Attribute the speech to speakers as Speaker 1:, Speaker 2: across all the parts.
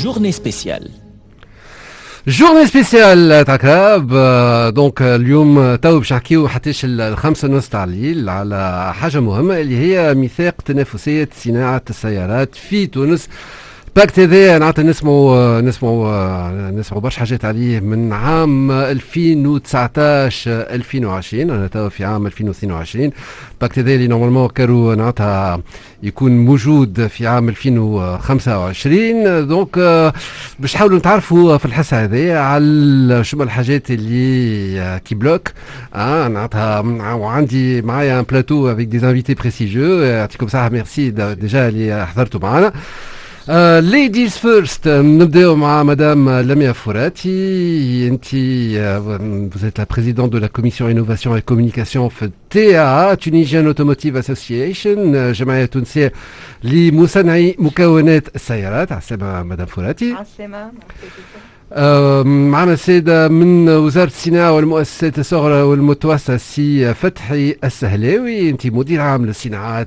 Speaker 1: journée spéciale.
Speaker 2: جورني سبيسيال تاع كراب. دونك اليوم تو باش نحكيو حتىش الخمسة ونص تاع الليل على حاجة مهمة اللي هي ميثاق تنافسية صناعة السيارات في تونس. باكت هذا نعطي نسمعوا برشا حاجات عليه من عام 2019 2020. انا توا في عام 2022. باكت هذا اللي نورمالمون كانوا نعطيها يكون موجود في عام 2025. دونك باش نحاولوا نتعرفوا في الحصه هذه على شو الحاجات اللي كي بلوك نعطيها. وعندي معايا ان بلاتو افيك دي انفيتي بريسيجو. يعطيكم الصحه. ميرسي ديجا اللي حضرتوا معنا. ليديز فيرست. نبداو مع مدام لميا فوراتي. انت vous êtes la présidente de la commission innovation et communication في TAA Tunisian Automotive Association, جمعية تونسية لمصنعي مكونات السيارات. عسلامة مدام فوراتي.
Speaker 3: عسلامة.
Speaker 2: معنا السيدة من وزارة الصناعة والمؤسسات الصغرى والمتوسطة سي فتحي السهلاوي. انت مدير عام للصناعات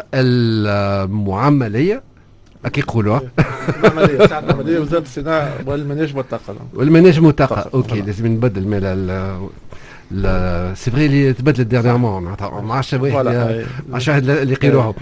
Speaker 2: المعملية كي يقولوا
Speaker 4: العمليه ساعه العمليه وزاره الصناعه والمناجم والطاقه.
Speaker 2: والمناجم والطاقه. اوكي لازم نبدل مال سي فري اللي تبدلت ديرنييرمون ما عادش واحد اللي يقيلوهم.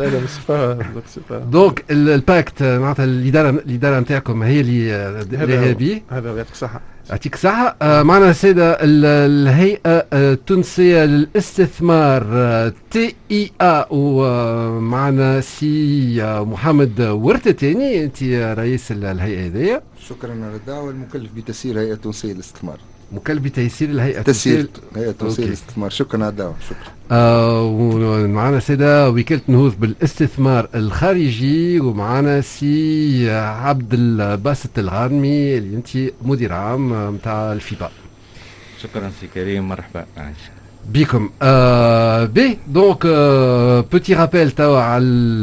Speaker 2: دونك الباكت معناتها الاداره نتاعكم هي اللي بيه.
Speaker 4: هذا يعطيك الصحه.
Speaker 2: يعطيك الصحة. معنا السيدة الهيئة التونسية للاستثمار TIA ومعنا سي محمد ورتتاني. أنت رئيس الهيئة هذه.
Speaker 5: شكرا على الدعوة. المكلف بتسيير الهيئة التونسية للاستثمار.
Speaker 2: مكلف بتيسير الهيئة
Speaker 5: تسيير الهيئة التونسية للاستثمار. شكرا على الدعوة. شكرا.
Speaker 2: ومعنا سيدة وكالة نهوض بالاستثمار الخارجي ومعنا سي عبد الباسط الغانمي اللي انت مدير عام نتاع الفيبا.
Speaker 6: شكرا سي كريم. مرحبا
Speaker 2: بكم. بي دونك بوتي رابيل توا على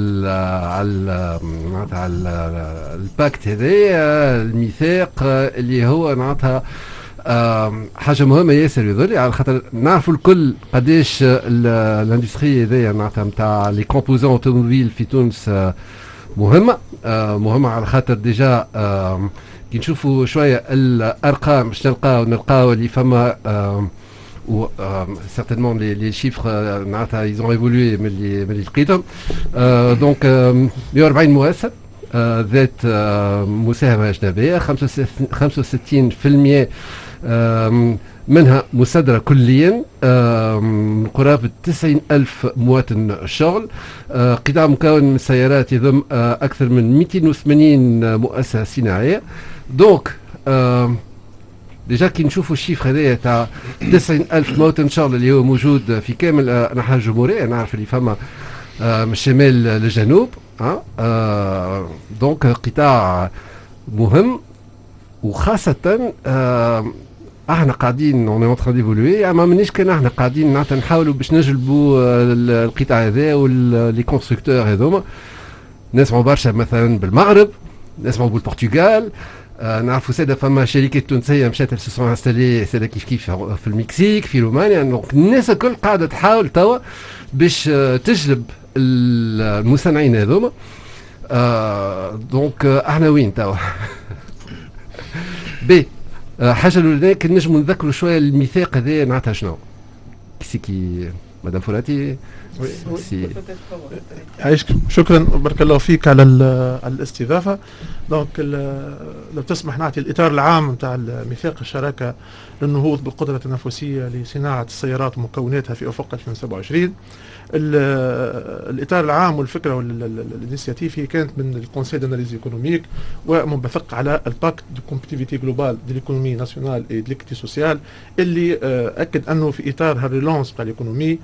Speaker 2: الباكت هذا الميثاق اللي هو معناتها حاجة مهمة ياسر يظل على خاطر نعرفوا الكل قداش الاندستري هذايا معناتها نتاع لي كومبوزون اوتوموبيل في تونس مهمة على خاطر ديجا كي نشوفوا شوية الأرقام باش نلقاو اللي فما و certainement les chiffres معناتها ils ont évolué من اللي لقيتهم. دونك 140 مؤسسة ذات مساهمة أجنبية. 65% منها مصدرة كليا. قرابة 90,000 مواطن شغل. قطاع مكون من السيارات يضم أكثر من 280 مؤسسة صناعية. دونك ديجا كي نشوفوا الشيفر هذايا تاع 90,000 مواطن شغل اللي هو موجود في كامل أنحاء الجمهورية. نعرف اللي فما من الشمال للجنوب. دونك قطاع مهم وخاصة احنا قاعدين اون اون تران ديفولوي. اما مانيش كان احنا قاعدين نحاولوا باش نجلبوا القطاع هذا ولي كونستركتور هذوما. نسمعوا برشا مثلا بالمغرب، نسمعوا بالبرتغال. نعرفوا ساده فما شركات تونسيه مشات سو سون انستالي ساده كيف في المكسيك في رومانيا. دونك الناس الكل قاعده تحاول توا باش تجلب المصنعين هذوما. دونك احنا وين توا؟ بي حاجه الاولى كي نجموا نذكروا شويه الميثاق هذا معناتها شنو؟ كي مدام فوراتي.
Speaker 4: عايشك. شكرا بارك الله فيك على الاستضافه. دونك لو تسمح نعطي الاطار العام نتاع ميثاق الشراكه للنهوض بالقدره التنافسيه لصناعه السيارات ومكوناتها في افق 2027. الاطار العام والفكره والانيسياتيف هي كانت من الكونسيل داناليز ايكونوميك ومنبثق على الباكت دو كومبيتيفيتي جلوبال دي ليكونومي ناسيونال اي دي ليكتي سوسيال اللي اكد انه في اطار هالريلونس تاع الايكونومي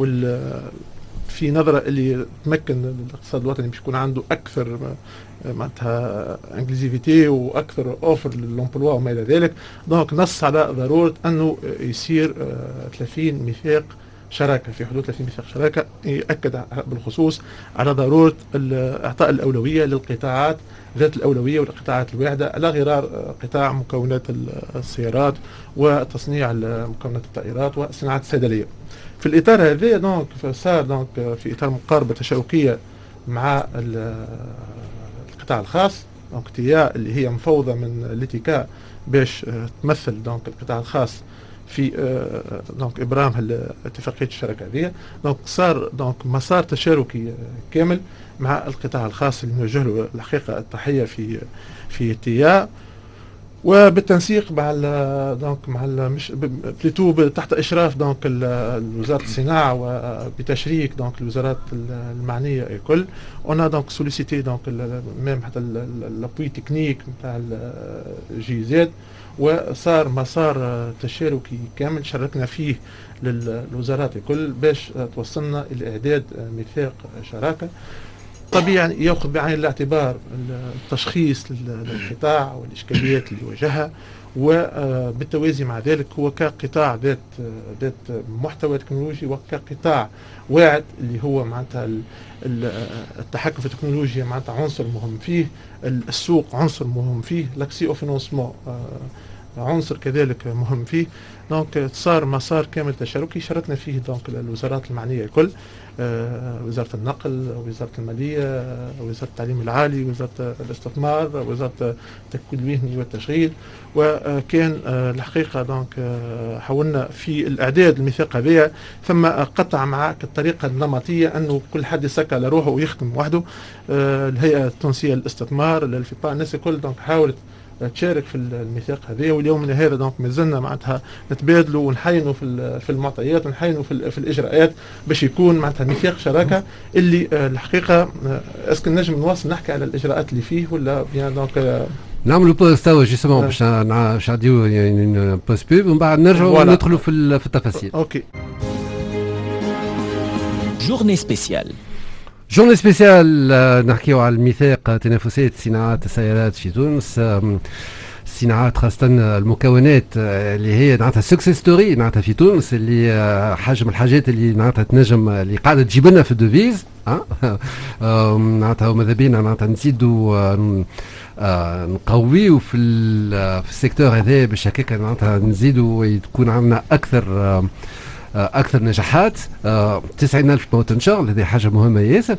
Speaker 4: في نظرة اللي تمكن الاقتصاد الوطني باش يكون عنده أكثر معناتها انجليزيفيتي وأكثر أوفر للأمبلوا وما إلى ذلك. دونك نص على ضرورة أنه يصير 30 ميثاق شراكة، في حدود 30 ميثاق شراكة. يأكد بالخصوص على ضرورة إعطاء الأولوية للقطاعات ذات الأولوية والقطاعات الواحدة على غرار قطاع مكونات السيارات وتصنيع مكونات الطائرات وصناعة الصيدلية. في الإطار هذا دونك صار دونك في إطار مقاربة تشاركية مع القطاع الخاص دونك تيا اللي هي مفوضة من ليتيكا باش تمثل دونك القطاع الخاص في دونك ابرام اتفاقيه الشراكه هذه. دونك صار دونك مسار تشاركي كامل مع القطاع الخاص اللي نوجه له الحقيقه التحيه في تيا، وبالتنسيق مع دونك مع مش بليتو تحت اشراف دونك وزاره الصناعه وبتشريك دونك الوزارات المعنيه الكل. اون دونك سوليسيتي دونك ميم حتى لابوي تكنيك نتاع الجي زاد، وصار مسار تشاركي كامل شاركنا فيه للوزارات الكل باش توصلنا الى اعداد ميثاق شراكه طبيعي ياخذ بعين الاعتبار التشخيص للقطاع والاشكاليات اللي واجهها، وبالتوازي مع ذلك هو كقطاع ذات محتوى تكنولوجي وكقطاع واعد اللي هو معناتها التحكم في التكنولوجيا معناتها عنصر مهم فيه، السوق عنصر مهم فيه، لاكسي او فينونسمون عنصر كذلك مهم فيه. دونك صار مسار كامل تشاركي شاركنا فيه دونك الوزارات المعنيه الكل، وزاره النقل، وزاره الماليه، وزاره التعليم العالي، وزاره الاستثمار، وزاره التكوين المهني والتشغيل. وكان الحقيقه دونك حاولنا في الاعداد الميثاق هذايا ثم قطع معك الطريقه النمطيه انه كل حد يسكر على روحه ويخدم وحده. الهيئه التونسيه للاستثمار، الفيبا، الناس الكل دونك حاولت تشارك في الميثاق هذا، واليوم هذا دونك مازلنا معناتها نتبادلوا ونحينوا في المعطيات ونحينوا في الاجراءات باش يكون معناتها ميثاق شراكه اللي الحقيقه اسكن نجم نواصل نحكي على الاجراءات اللي فيه ولا بيان دونك
Speaker 2: نعملوا بوز توا جيسمون باش نعديو يعني بوز بيب ومن بعد نرجعوا ندخلوا في التفاصيل.
Speaker 4: اوكي.
Speaker 1: جورني سبيسيال.
Speaker 2: جورني سبيسيال نحكيو على الميثاق تنافسية صناعات السيارات في تونس، صناعات خاصة المكونات اللي هي نعطيها سكسس ستوري نعطيها في تونس، اللي حجم الحاجات اللي نعطيها تنجم اللي قاعدة تجيب لنا في الدوفيز نعطيها وماذا بينا نعطيها نزيدوا نقويو في السيكتور هذا باش هكاك نعطيها نزيدوا ويكون عندنا أكثر نجاحات. 90,000 مواطن شغل، هذه حاجة مهمة ياسر.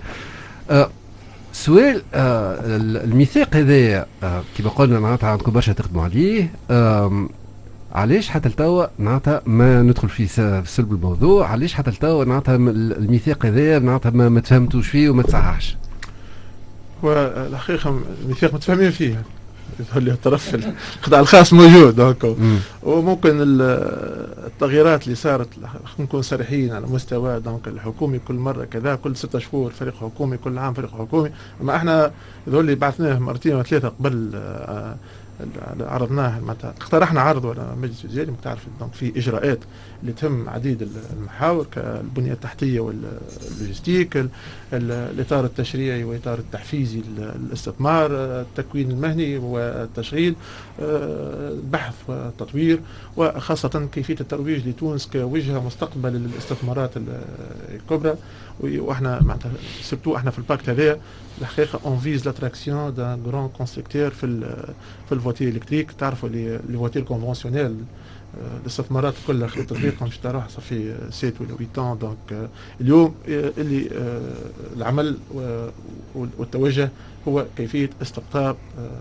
Speaker 2: سؤال الميثاق هذا كما قلنا معناتها عندكم برشا تخدموا عليه، علاش حتى لتوا معناتها ما ندخل في صلب الموضوع، علاش حتى لتوا معناتها الميثاق هذا معناتها ما تفهمتوش فيه وما تصححش؟
Speaker 4: والحقيقة الميثاق متفاهمين فيه، اللي الطرف القطاع الخاص موجود دونك، وممكن التغييرات اللي صارت نكون صريحين على مستوى دونك الحكومي كل مره كذا، كل 6 شهور فريق حكومي، كل عام فريق حكومي. اما احنا ذول اللي بعثناه مرتين وثلاثه قبل عرضناه معناتها اقترحنا عرض ولا مجلس وزاري تعرف دونك في اجراءات اللي تهم عديد المحاور كالبنيه التحتيه واللوجستيك، الاطار التشريعي والاطار التحفيزي للاستثمار، التكوين المهني والتشغيل، البحث والتطوير، وخاصه كيفيه الترويج لتونس كوجهه مستقبل للاستثمارات الكبرى. واحنا معناتها سورتو احنا في الباكت هذا الحقيقه اون فيز لاتراكسيون دان غران كونستركتور في الفواتير الكتريك. تعرفوا لي فواتير كونفونسيونيل الاستثمارات كلها خلطت بيقهم باش تروح في 7 ولا 8 دونك اليوم اللي العمل والتوجه هو كيفيه استقطاب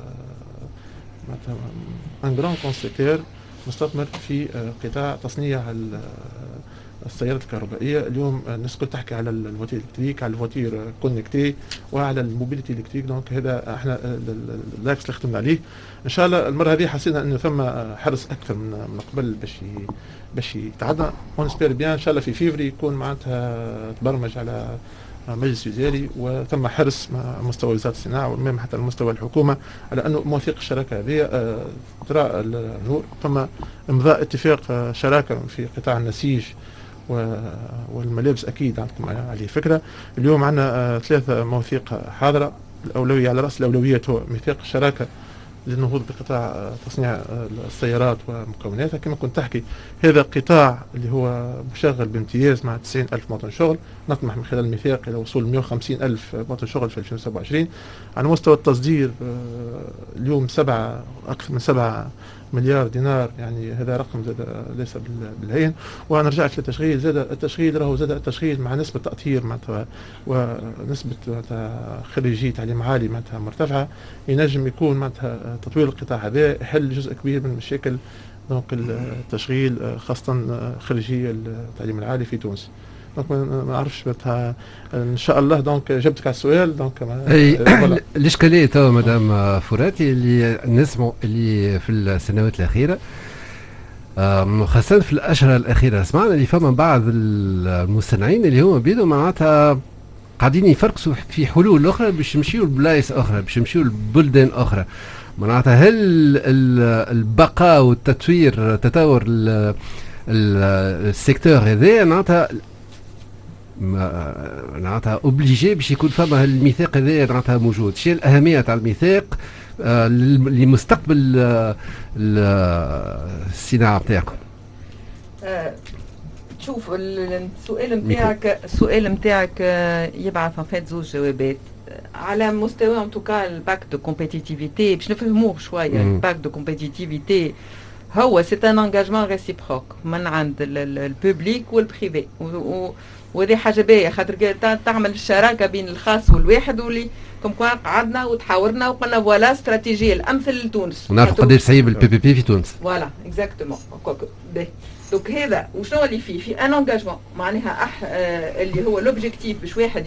Speaker 4: ان غران كونستركتور مستثمر في قطاع تصنيع السيارات الكهربائيه. اليوم الناس كل تحكي على الفواتير الكتريك، على الفواتير كونكتي، وعلى الموبيليتي الكتريك. دونك هذا احنا الاكس اللي خدمنا عليه. ان شاء الله المره هذه حسينا انه ثم حرص اكثر من قبل باش يتعدى. ونسبير بيان ان شاء الله في فيفري يكون معناتها تبرمج على مجلس وزاري وثم حرص مع مستوى وزاره الصناعه ومن حتى مستوى الحكومه على انه مواثيق الشراكه هذه ترى النور. ثم امضاء اتفاق شراكه في قطاع النسيج والملابس اكيد عندكم عليه فكره. اليوم عندنا 3 مواثيق حاضره. الاولويه على راس الاولويات هو ميثاق الشراكه للنهوض بقطاع تصنيع السيارات ومكوناتها. كما كنت تحكي هذا قطاع اللي هو مشغل بامتياز مع 90,000 مواطن شغل. نطمح من خلال الميثاق الى وصول 150,000 مواطن شغل في 2027. على مستوى التصدير اليوم اكثر من 7 مليار دينار، يعني هذا رقم زاد ليس بالهين. وانا رجعت للتشغيل، زاد التشغيل راهو زاد التشغيل مع نسبه تاطير معناتها ونسبه معناتها خريجي تعليم عالي معناتها مرتفعه، ينجم يكون معناتها تطوير القطاع هذا يحل جزء كبير من مشاكل دونك التشغيل خاصه خريجي التعليم العالي في تونس. دونك ما نعرفش معناتها ان شاء الله دونك جبتك على السؤال. دونك
Speaker 2: الاشكاليه تو مدام فراتي اللي نسمعوا اللي في السنوات الاخيره خاصه في الاشهر الاخيره سمعنا اللي فما بعض المصنعين اللي هما بيدوا معناتها قاعدين يفرقسوا في حلول اخرى باش يمشيوا لبلايص اخرى، باش يمشيوا لبلدان اخرى. معناتها هل البقاء والتطوير تطور السيكتور هذا معناتها اوبليجي باش يكون فما الميثاق هذا معناتها موجود؟ شنو الاهميه تاع الميثاق لمستقبل الصناعه نتاعكم؟
Speaker 3: شوف السؤال نتاعك يبعث فات زوج جوابات. على مستوى ان توكا الباك دو كومبيتيتيفيتي باش نفهموه شويه. الباك دو كومبيتيتيفيتي هو سي ان انغاجمون ريسيبروك من عند البوبليك والبريفي، وهذه حاجه باهيه خاطر تعمل الشراكه بين الخاص والواحد، واللي كم قعدنا وتحاورنا وقلنا فوالا استراتيجيه الامثل لتونس
Speaker 2: ونعرف قداش صعيب البي بي بي في تونس.
Speaker 3: فوالا اكزاكتومون. دونك هذا وشنو اللي فيه ان انغاجمون معناها اللي هو لوبجيكتيف باش واحد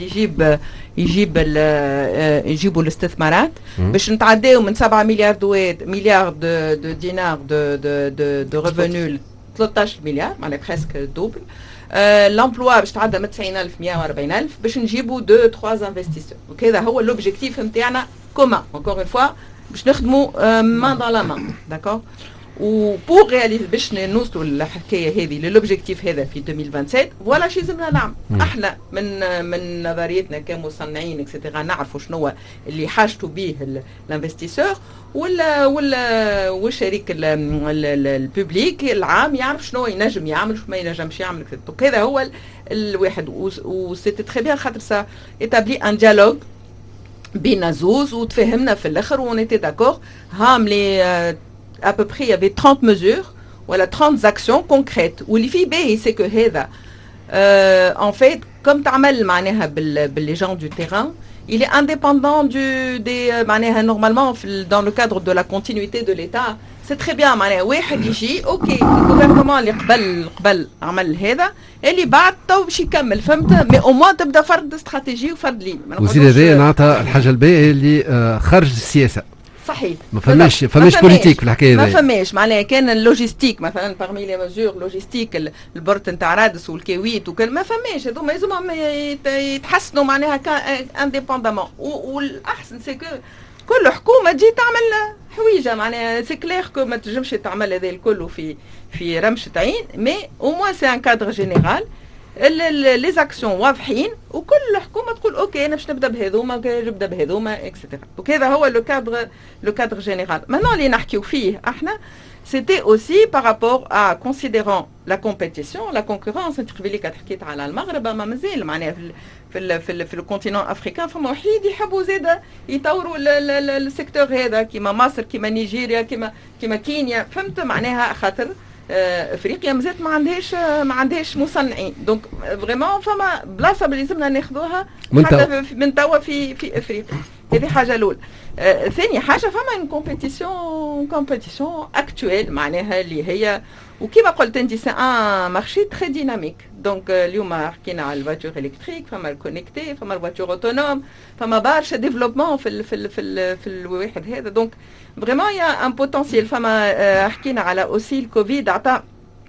Speaker 3: يجيبوا الاستثمارات باش نتعداو من 7 مليار دو دينار دو ريفونو 13 مليار معناها بريسك دوبل. لامبلوا باش تعدى من 90,000 140,000 باش نجيبوا 2-3 انفستيسور. دونك هذا هو لوبجيكتيف نتاعنا كومان انكور اون فوا باش نخدموا مان دون لا مان. داكور. وبور رياليز باش نوصلوا للحكايه هذه للوبجيكتيف هذا في 2027 فوالا شي لازمنا نعمل. احنا من نظريتنا كمصنعين اكسترا نعرفوا شنو اللي حاجته به الانفستيسور والشريك البوبليك العام يعرف شنو ينجم يعمل وشنو ما ينجمش يعمل. دونك هذا هو الواحد وسيتي تري بيان خاطر سا ايتابلي ان ديالوج بين زوز وتفهمنا في الاخر ونيتي داكور هام لي à peu près il y avait 30 mesures voilà 30 actions concrètes واللي فيه باهي c'est que هذا en fait comme تعمل معناها باللي gens du terrain il est indépendant des معناها normalement dans le cadre de la continuité de l'État c'est très bien معناها واحد يجي اوكي الجوفرنمون اللي قبل عمل هذا اللي بعد تو باش يكمل فهمت مي او موان تبدا فرض استراتيجي وفرض لين
Speaker 2: وزيد هذايا نعطى الحاجه الباهيه اللي خرج السياسه
Speaker 3: صحيح.
Speaker 2: ما فماش بوليتيك في الحكايه
Speaker 3: ما فماش معناها كان اللوجيستيك مثلا باغمي لي مزور لوجيستيك البورت نتاع رادس والكويت وكل ما فماش هذوما لازمهم يتحسنوا معناها انديبوندامون. والاحسن سي كل حكومه تجي تعمل حويجه معناها سي كلير كو ما تنجمش تعمل هذا الكل في رمشه عين مي او موان سي ان كادر جينيرال لي زاكسيون واضحين وكل حكومه تقول اوكي انا باش نبدا بهذوما نبدا بهذوما اكسترا. دونك هذا هو لو كادر جينيرال. مانون اللي نحكيو فيه احنا سيتي اوسي بارابور ا كونسيديرون لا كومبيتيسيون لا كونكورونس. انت قبيله حكيت على المغرب ما مازال معناها في الكونتينون افريكان فما وحيد يحبوا زاده يطوروا السيكتور هذا كيما مصر كيما نيجيريا كيما كينيا فهمت معناها خاطر افريقيا مازالت ما عندهاش مصنعين. دونك فريمون فما بلاصه اللي لازمنا ناخذوها حتى من توا في افريقيا. هذه حاجه الاولى. ثاني حاجه فما كومبيتيسيون اكتويل معناها اللي هي وكما قلت انت سي ان مارشي تري ديناميك. دونك اليوم حكينا على الفواتور الكتريك فما الكونيكتي فما الفواتور اوتونوم فما برشا ديفلوبمون في الواحد هذا. دونك فريمون يا ان بوتونسيال. فما حكينا على اوسي الكوفيد عطى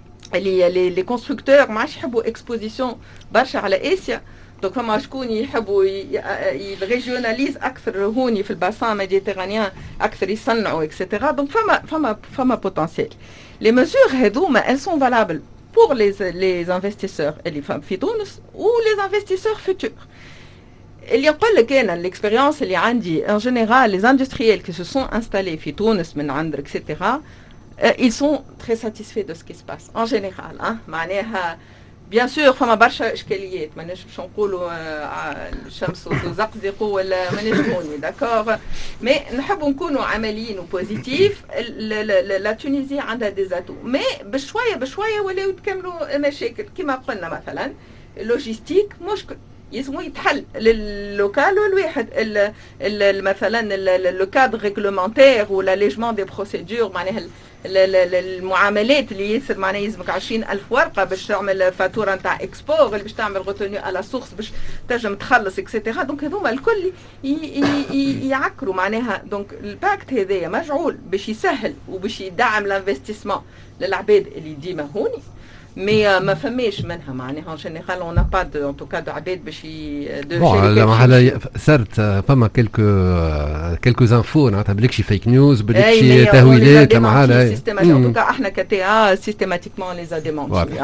Speaker 3: لي كونستركتور ما عادش يحبوا اكسبوزيسيون برشا على اسيا. دونك فما شكون يحبوا يريجيوناليز اكثر هوني في الباسان ميديتيرانيان اكثر يصنعوا اكسترا. دونك فما بوتونسيال. لي ميزور هذوما elles sont valables pour les investisseurs اللي في تونس و les investisseurs futurs. اللي يقول لك انا الاكسبيريونس اللي عندي ان جينيرال les industriels qui se sont installés في تونس من عند اكسترا ils sont très satisfaits de ce qui se passe en général. معناها بيان سور فما برشا اشكاليات ماناش باش نقولوا الشمس تزقزق ولا ماناش هوني داكور مي نحبوا نكونوا عمليين وبوزيتيف. لا تونيزي عندها ديزاتو مي بشويه ولاو يتكملوا مشاكل كما قلنا مثلا اللوجيستيك مشكل يسمو يتحل للوكال والواحد مثلا لو كادر ريغلومونتير ولا ليجمون دي بروسيدور معناها المعاملات اللي ياسر معناها يلزمك 20,000 ورقه باش تعمل فاتوره نتاع اكسبور اللي باش تعمل روتوني على سورس باش تنجم تخلص اكسيتيرا. دونك هذوما الكل يعكروا معناها. دونك الباكت هذايا مجعول باش يسهل وباش يدعم الانفستيسمون للعباد اللي ديما هوني مي ما فماش منها معناها ان جينيرال اون با دو ان توكا دو عباد باش
Speaker 2: دو صارت فما كيلكو انفو نعطيها بلكشي فيك نيوز بلكشي تهويلات معاها
Speaker 3: سيستماتيك ان توكا احنا كتي سيستماتيكمون لي ديمونتي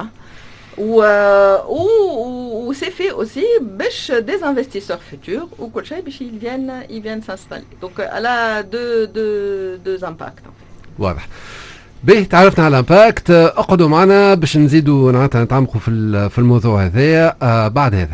Speaker 3: و سي في اوسي باش دي انفستيسور فيتور وكل شيء باش يفين سانستالي. دونك على دو امباكت
Speaker 2: واضح. به تعرفنا على الامباكت، اقعدوا معنا باش نزيدوا نتعمقوا في الموضوع هذايا بعد هذا.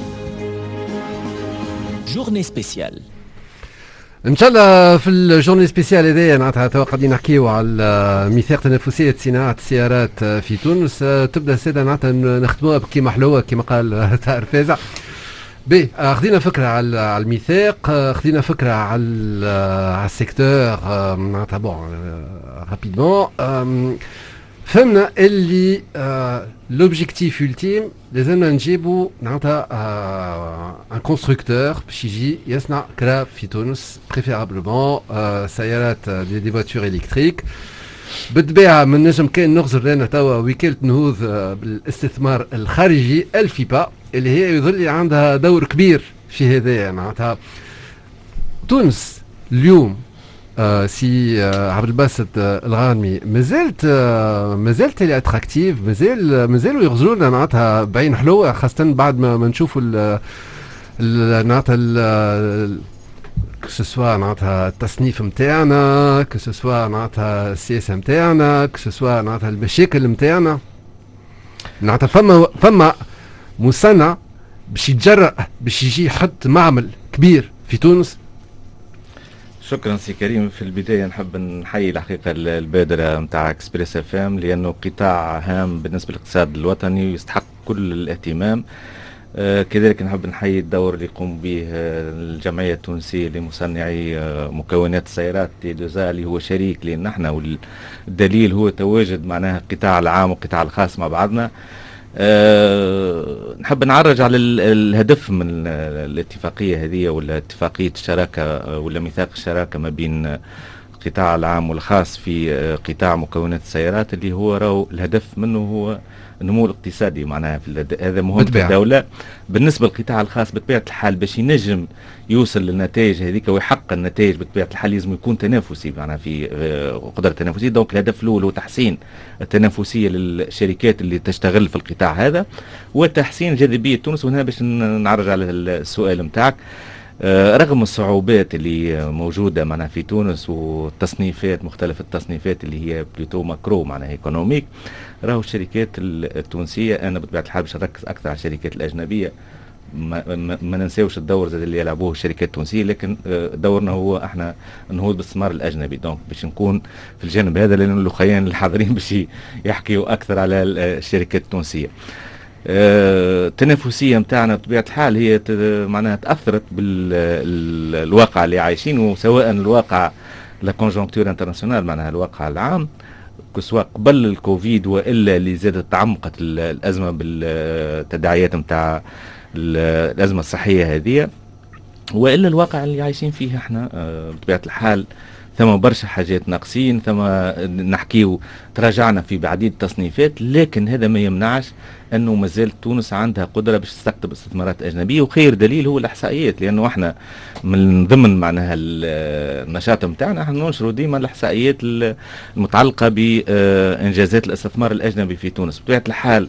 Speaker 1: جورني سبيسيال
Speaker 2: ان شاء الله. في الجورني سبيسيال هذايا معناتها قاعدين نحكيو على ميثاق تنافسيه صناعه السيارات في تونس. تبدا الساده معناتها نخدموها كيما حلوه كيما قال طاهر فازع. بي خدينا فكره على الميثاق، خدينا فكره على السيكتور معناتها بون رابيدمون. فهمنا اللي لوبجيكتيف ultime لازمنا نجيبوا معناتها ان كونستركتور باش يجي يصنع كرا في تونس بريفيرابلمون سيارات دي فواتور الكتريك. بالطبيعه من نجم كان نغزر لنا توا وكاله نهوض بالاستثمار الخارجي الفيبا اللي هي يظل عندها دور كبير في هذا. معناتها تونس اليوم سي عبد الباسط الغانمي مازالت اللي اتراكتيف، مازالوا يغزروا لنا معناتها بعين حلوه، خاصه بعد ما نشوفوا معناتها كسوسوا معناتها التصنيف نتاعنا، كسوسوا معناتها السياسه نتاعنا، كسوسوا معناتها المشاكل نتاعنا. معناتها فما مصنع باش يتجرأ باش يجي يحط معمل كبير في تونس.
Speaker 6: شكرا سي كريم. في البدايه نحب نحيي الحقيقه البادره نتاع اكسبريس اف ام لانه قطاع هام بالنسبه للاقتصاد الوطني ويستحق كل الاهتمام. كذلك نحب نحيي الدور اللي يقوم به الجمعيه التونسيه لمصنعي مكونات السيارات تي2 اللي هو شريك لنا نحن، والدليل هو تواجد معناها القطاع العام والقطاع الخاص مع بعضنا. نحب نعرج على الهدف من الاتفاقية هذه ولا اتفاقية الشراكة ولا ميثاق الشراكة ما بين القطاع العام والخاص في قطاع مكونات السيارات، اللي هو راهو الهدف منه هو النمو الاقتصادي. معناها هذا مهم في الدولة. بالنسبة للقطاع الخاص بطبيعة الحال باش ينجم يوصل للنتائج هذيك ويحقق النتائج بطبيعة الحال لازم يكون تنافسي، معناها في قدرة تنافسية. دونك الهدف الأول هو تحسين التنافسية للشركات اللي تشتغل في القطاع هذا وتحسين جاذبية تونس. وهنا باش نعرج على السؤال متاعك. رغم الصعوبات اللي موجودة معنا في تونس والتصنيفات مختلف التصنيفات اللي هي بلوتو ماكرو معناها ايكونوميك، راهو الشركات التونسية أنا بطبيعة الحال باش نركز أكثر على الشركات الأجنبية. ما ننساوش الدور زاد اللي يلعبوه الشركات التونسية، لكن دورنا هو احنا نهوض بالاستثمار الأجنبي. دونك باش نكون في الجانب هذا لأن الأخوان الحاضرين باش يحكيوا أكثر على الشركات التونسية. التنافسيه نتاعنا بطبيعه الحال هي معناها تاثرت بالواقع اللي عايشينه، سواء الواقع لا كونجونكتور انترناسيونال معناها الواقع العام سواء قبل الكوفيد والا اللي زادت تعمقت الازمه بالتداعيات نتاع الازمه الصحيه هذه، والا الواقع اللي عايشين فيه احنا بطبيعه الحال. ثم برشا حاجات ناقصين، ثم نحكيو تراجعنا في بعديد التصنيفات، لكن هذا ما يمنعش انه مازال تونس عندها قدره باش تستقطب استثمارات اجنبيه. وخير دليل هو الاحصائيات، لانه احنا من ضمن معناها النشاط نتاعنا احنا ننشروا ديما الاحصائيات المتعلقه بانجازات الاستثمار الاجنبي في تونس. بطبيعه الحال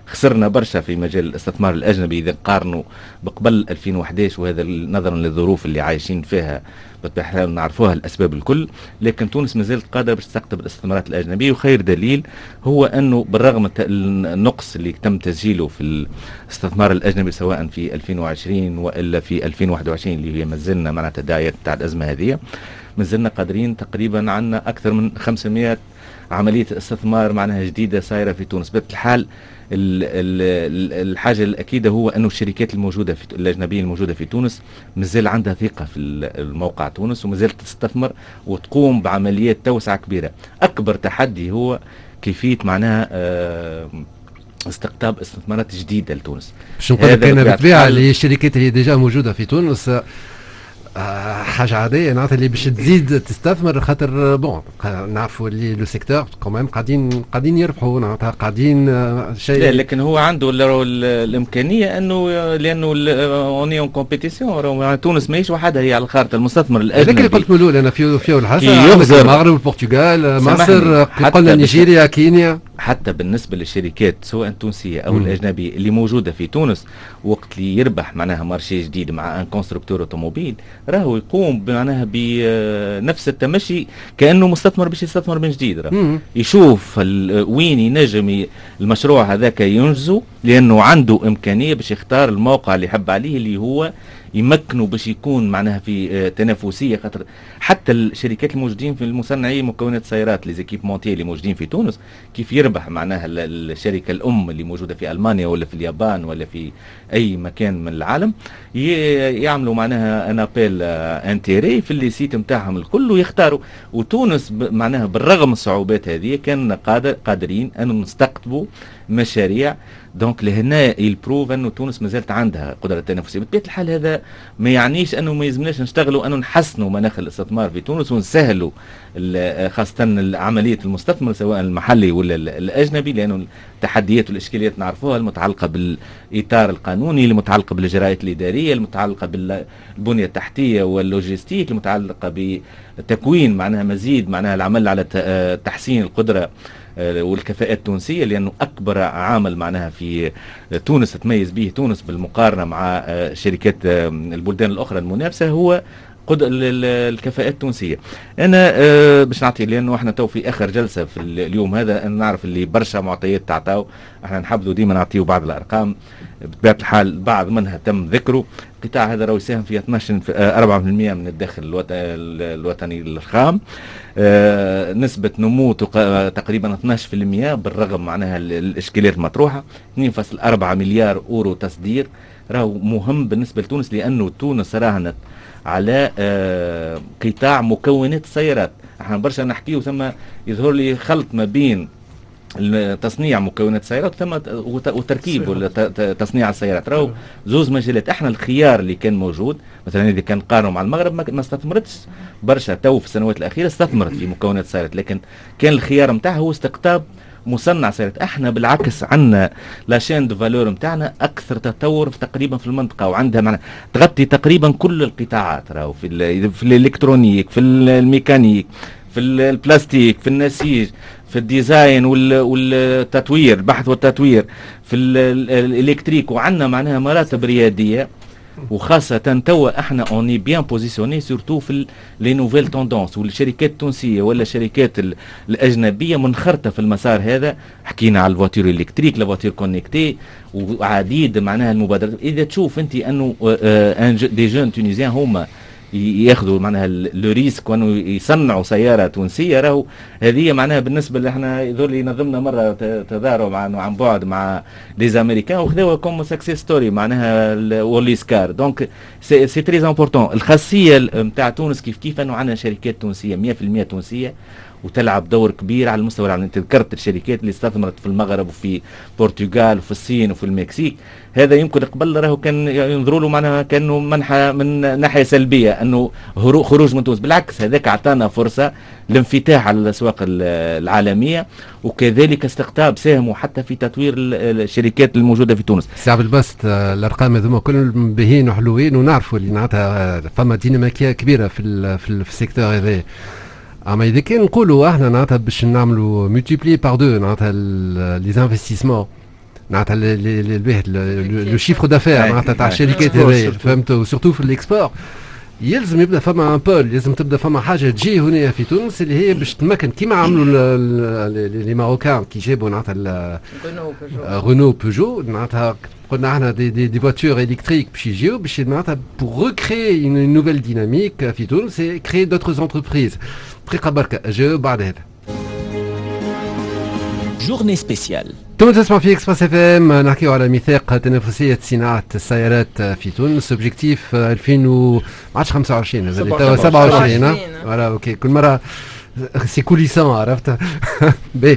Speaker 6: خسرنا برشا في مجال الاستثمار الأجنبي إذا قارنوا بقبل 2011، وهذا نظرا للظروف اللي عايشين فيها بالطبع نعرفوها الأسباب الكل. لكن تونس ما زالت قادرة باش تستقطب الاستثمارات الأجنبية، وخير دليل هو أنه بالرغم النقص اللي تم تسجيله في الاستثمار الأجنبي سواء في 2020 وإلا في 2021 اللي هي مازلنا معناتها التداعيات تاع الأزمة هذه، مازلنا قادرين تقريبا عندنا أكثر من 500 عملية استثمار معناها جديدة صايرة في تونس. بطبيعة الحال الحاجة الأكيدة هو أنه الشركات الموجودة في الأجنبية الموجودة في تونس مازال عندها ثقة في الموقع تونس، ومازالت تستثمر وتقوم بعمليات توسعة كبيرة. أكبر تحدي هو كيفية معناها استقطاب استثمارات جديدة لتونس.
Speaker 2: باش نقول لك أنا بالطبيعة اللي الشركات اللي ديجا موجودة في تونس حاجه عاديه معناتها اللي باش تزيد تستثمر، خاطر بون نعرفوا اللي لو سيكتور كمان قاعدين يربحوا معناتها قاعدين شيء.
Speaker 6: لا لكن هو عنده الامكانيه انه لانه اوني اون كومبيتيسيون، تونس ماهيش وحدها هي على الخارطه. المستثمر الاجنبي
Speaker 2: هذاك اللي قلت له انا في الحاسه المغرب والبرتغال مصر قلنا نيجيريا كينيا.
Speaker 6: حتى بالنسبه للشركات سواء التونسيه او الاجنبيه اللي موجوده في تونس، وقت اللي يربح معناها مارشي جديد مع ان كونستركتور اوتوموبيل راهو يقوم معناها بنفس التمشي كانه مستثمر باش يستثمر من جديد. يشوف وين ينجم المشروع هذاك ينجزه، لانه عنده امكانيه باش يختار الموقع اللي يحب عليه اللي هو يمكنوا باش يكون معناها في تنافسيه. خاطر حتى الشركات الموجودين في المصنعي مكونات سيارات لي زيكيبمونتي اللي موجودين في تونس، كيف يربح معناها الشركه الام اللي موجوده في المانيا ولا في اليابان ولا في اي مكان من العالم، يعملوا معناها انابيل انتيري في اللي سيت نتاعهم الكل ويختاروا. وتونس معناها بالرغم من الصعوبات هذه كان قادرين ان نستقطبوا مشاريع. دونك لهنا يلبروف انه تونس مازالت عندها قدره تنافسيه. بطبيعه الحال هذا ما يعنيش انه ما يلزمناش نشتغلوا انه نحسنوا مناخ الاستثمار في تونس ونسهلوا خاصه عمليه المستثمر سواء المحلي ولا الاجنبي، لانه التحديات والاشكاليات نعرفوها المتعلقه بالاطار القانوني، المتعلقه بالاجراءات الاداريه، المتعلقه بالبنيه التحتيه واللوجستيك، المتعلقه بتكوين معناها مزيد معناها العمل على تحسين القدره والكفاءات التونسية، لأنه أكبر عامل معناها في تونس تميز به تونس بالمقارنة مع شركات البلدان الأخرى المنافسة هو الكفاءات التونسية. أنا باش نعطي، لأنه احنا تو في آخر جلسة في اليوم هذا، أنا نعرف اللي برشا معطيات تعطاو، احنا نحبذوا ديما نعطيو بعض الأرقام بطبيعة الحال بعض منها تم ذكره. القطاع هذا راهو يساهم في 4% من الدخل الوطني الخام، نسبة نمو تقريبا 12%، بالرغم معناها الإشكاليات المطروحة. 2.4 مليار أورو تصدير، راهو مهم بالنسبة لتونس، لأنه تونس راهنت على قطاع مكونات السيارات. احنا برشا نحكيه ثم يظهر لي خلط ما بين تصنيع مكونات السيارات ثم وتركيب ولا تصنيع السيارات، راهو زوز مجالات. احنا الخيار اللي كان موجود مثلا اذا كان قارنوا مع المغرب ما استثمرتش برشا، تو في السنوات الاخيره استثمرت في مكونات السيارات، لكن كان الخيار نتاعها هو استقطاب مصنع سيارات. احنا بالعكس عندنا لاشين دو فالور نتاعنا اكثر تطور في تقريبا في المنطقه، وعندها معناها تغطي تقريبا كل القطاعات، راهو في الالكترونيك، في الميكانيك، في البلاستيك، في النسيج، في الديزاين والتطوير، البحث والتطوير، في الالكتريك. وعندنا معناها مراتب رياديه، وخاصة توا احنا اوني بيان بوزيسيوني سورتو في لي نوفيل توندونس، والشركات التونسية ولا الشركات الأجنبية منخرطة في المسار هذا. حكينا على الفواتير الكتريك، لافواتير كونيكتي، وعديد معناها المبادرات. إذا تشوف أنت أنه دي جون تونيزيان هما ياخذوا معناها لو ريسك وانه يصنعوا سياره تونسيه، راهو هذه معناها بالنسبه اللي احنا يظهر لي نظمنا مره تظاهروا مع عن بعد مع لي امريكان وخذوها كوم سكسيس ستوري معناها ووليس كار. دونك سي تري امبورطون. الخاصيه نتاع تونس كيف انه عندنا شركات تونسيه 100% تونسيه وتلعب دور كبير على المستوى العالمي. تذكرت الشركات اللي استثمرت في المغرب وفي البرتغال وفي الصين وفي المكسيك، هذا يمكن قبل راهو كان ينظروا له معناها كانه منحى من ناحيه سلبيه انه خروج من تونس. بالعكس هذاك اعطانا فرصه لانفتاح على الاسواق العالميه، وكذلك استقطاب ساهموا حتى في تطوير الشركات الموجوده في تونس.
Speaker 2: سي عبد الباسط، الارقام هذوما كلهم باهيين وحلوين، ونعرفوا اللي معناتها فما ديناميكيه كبيره في السيكتور هذا. اما اذا كان نقولوا احنا معناتها باش نعملوا ملتيبلي بار دو معناتها لي انفستيسمون معناتها لو شيفر دافير معناتها تاع الشركات هذيا فهمت وسورتو في الاكسبور يلزم يبدا فما ان بول لازم تبدا فما حاجه تجي هنا في تونس اللي هي باش تمكن كيما عملوا لي ماروكان كي جابوا معناتها رونو بيجو معناتها قلنا احنا دي فواتور الكتريك باش يجيو باش معناتها بور ريكري اون نوفيل ديناميك في تونس اي كري دوتر انتربريز دقيقه بركه جو بعد هذا
Speaker 1: جورني سبيسيال.
Speaker 2: تونس تسمع في اكسبريس اف ام نحكيو على ميثاق تنافسيه صناعه السيارات في تونس اوبجيكتيف 2000 ما عادش 25 هذا اللي توا 27 فوالا اوكي كل مره سي كوليسون عرفت بي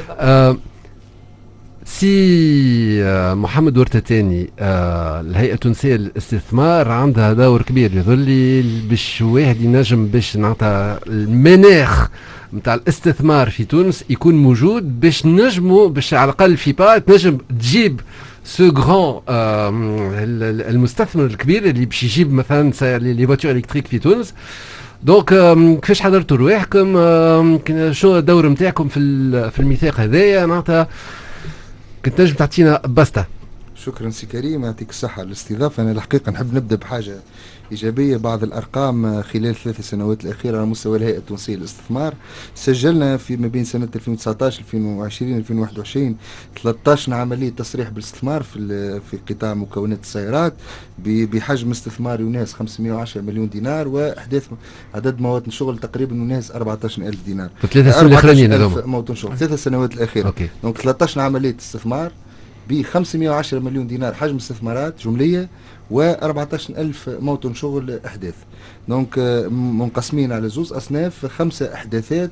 Speaker 2: سي محمد ورتتاني الهيئه التونسيه للاستثمار عندها دور كبير يظل باش واحد ينجم باش نعطى المناخ نتاع الاستثمار في تونس يكون موجود باش نجموا باش على الاقل في با تنجم تجيب سو غران المستثمر الكبير اللي باش يجيب مثلا لي فواتور الكتريك في تونس. دونك كيفاش حضرتوا رواحكم شنو الدور نتاعكم في الميثاق هذايا معناتها كنت نجم تعطينا بسطه.
Speaker 5: شكرا سي كريم يعطيك الصحه على الاستضافه. انا الحقيقه نحب نبدا بحاجه إيجابية. بعض الأرقام خلال 3 سنوات الأخيرة على مستوى الهيئة التونسية للاستثمار سجلنا في ما بين سنة 2019 2020 2021 13 عملية تصريح بالاستثمار في قطاع مكونات السيارات بحجم استثمار يناهز 510 مليون دينار وإحداث عدد مواطن شغل تقريبا يناهز 14,000 دينار
Speaker 2: في 3 سنوات الأخرانيين هذوما
Speaker 5: مواطن شغل 3 سنوات الأخيرة. دونك 13 عملية استثمار ب 510 مليون دينار حجم استثمارات جملية و14,000 موطن شغل احداث. دونك منقسمين على زوز اصناف 5 احداثات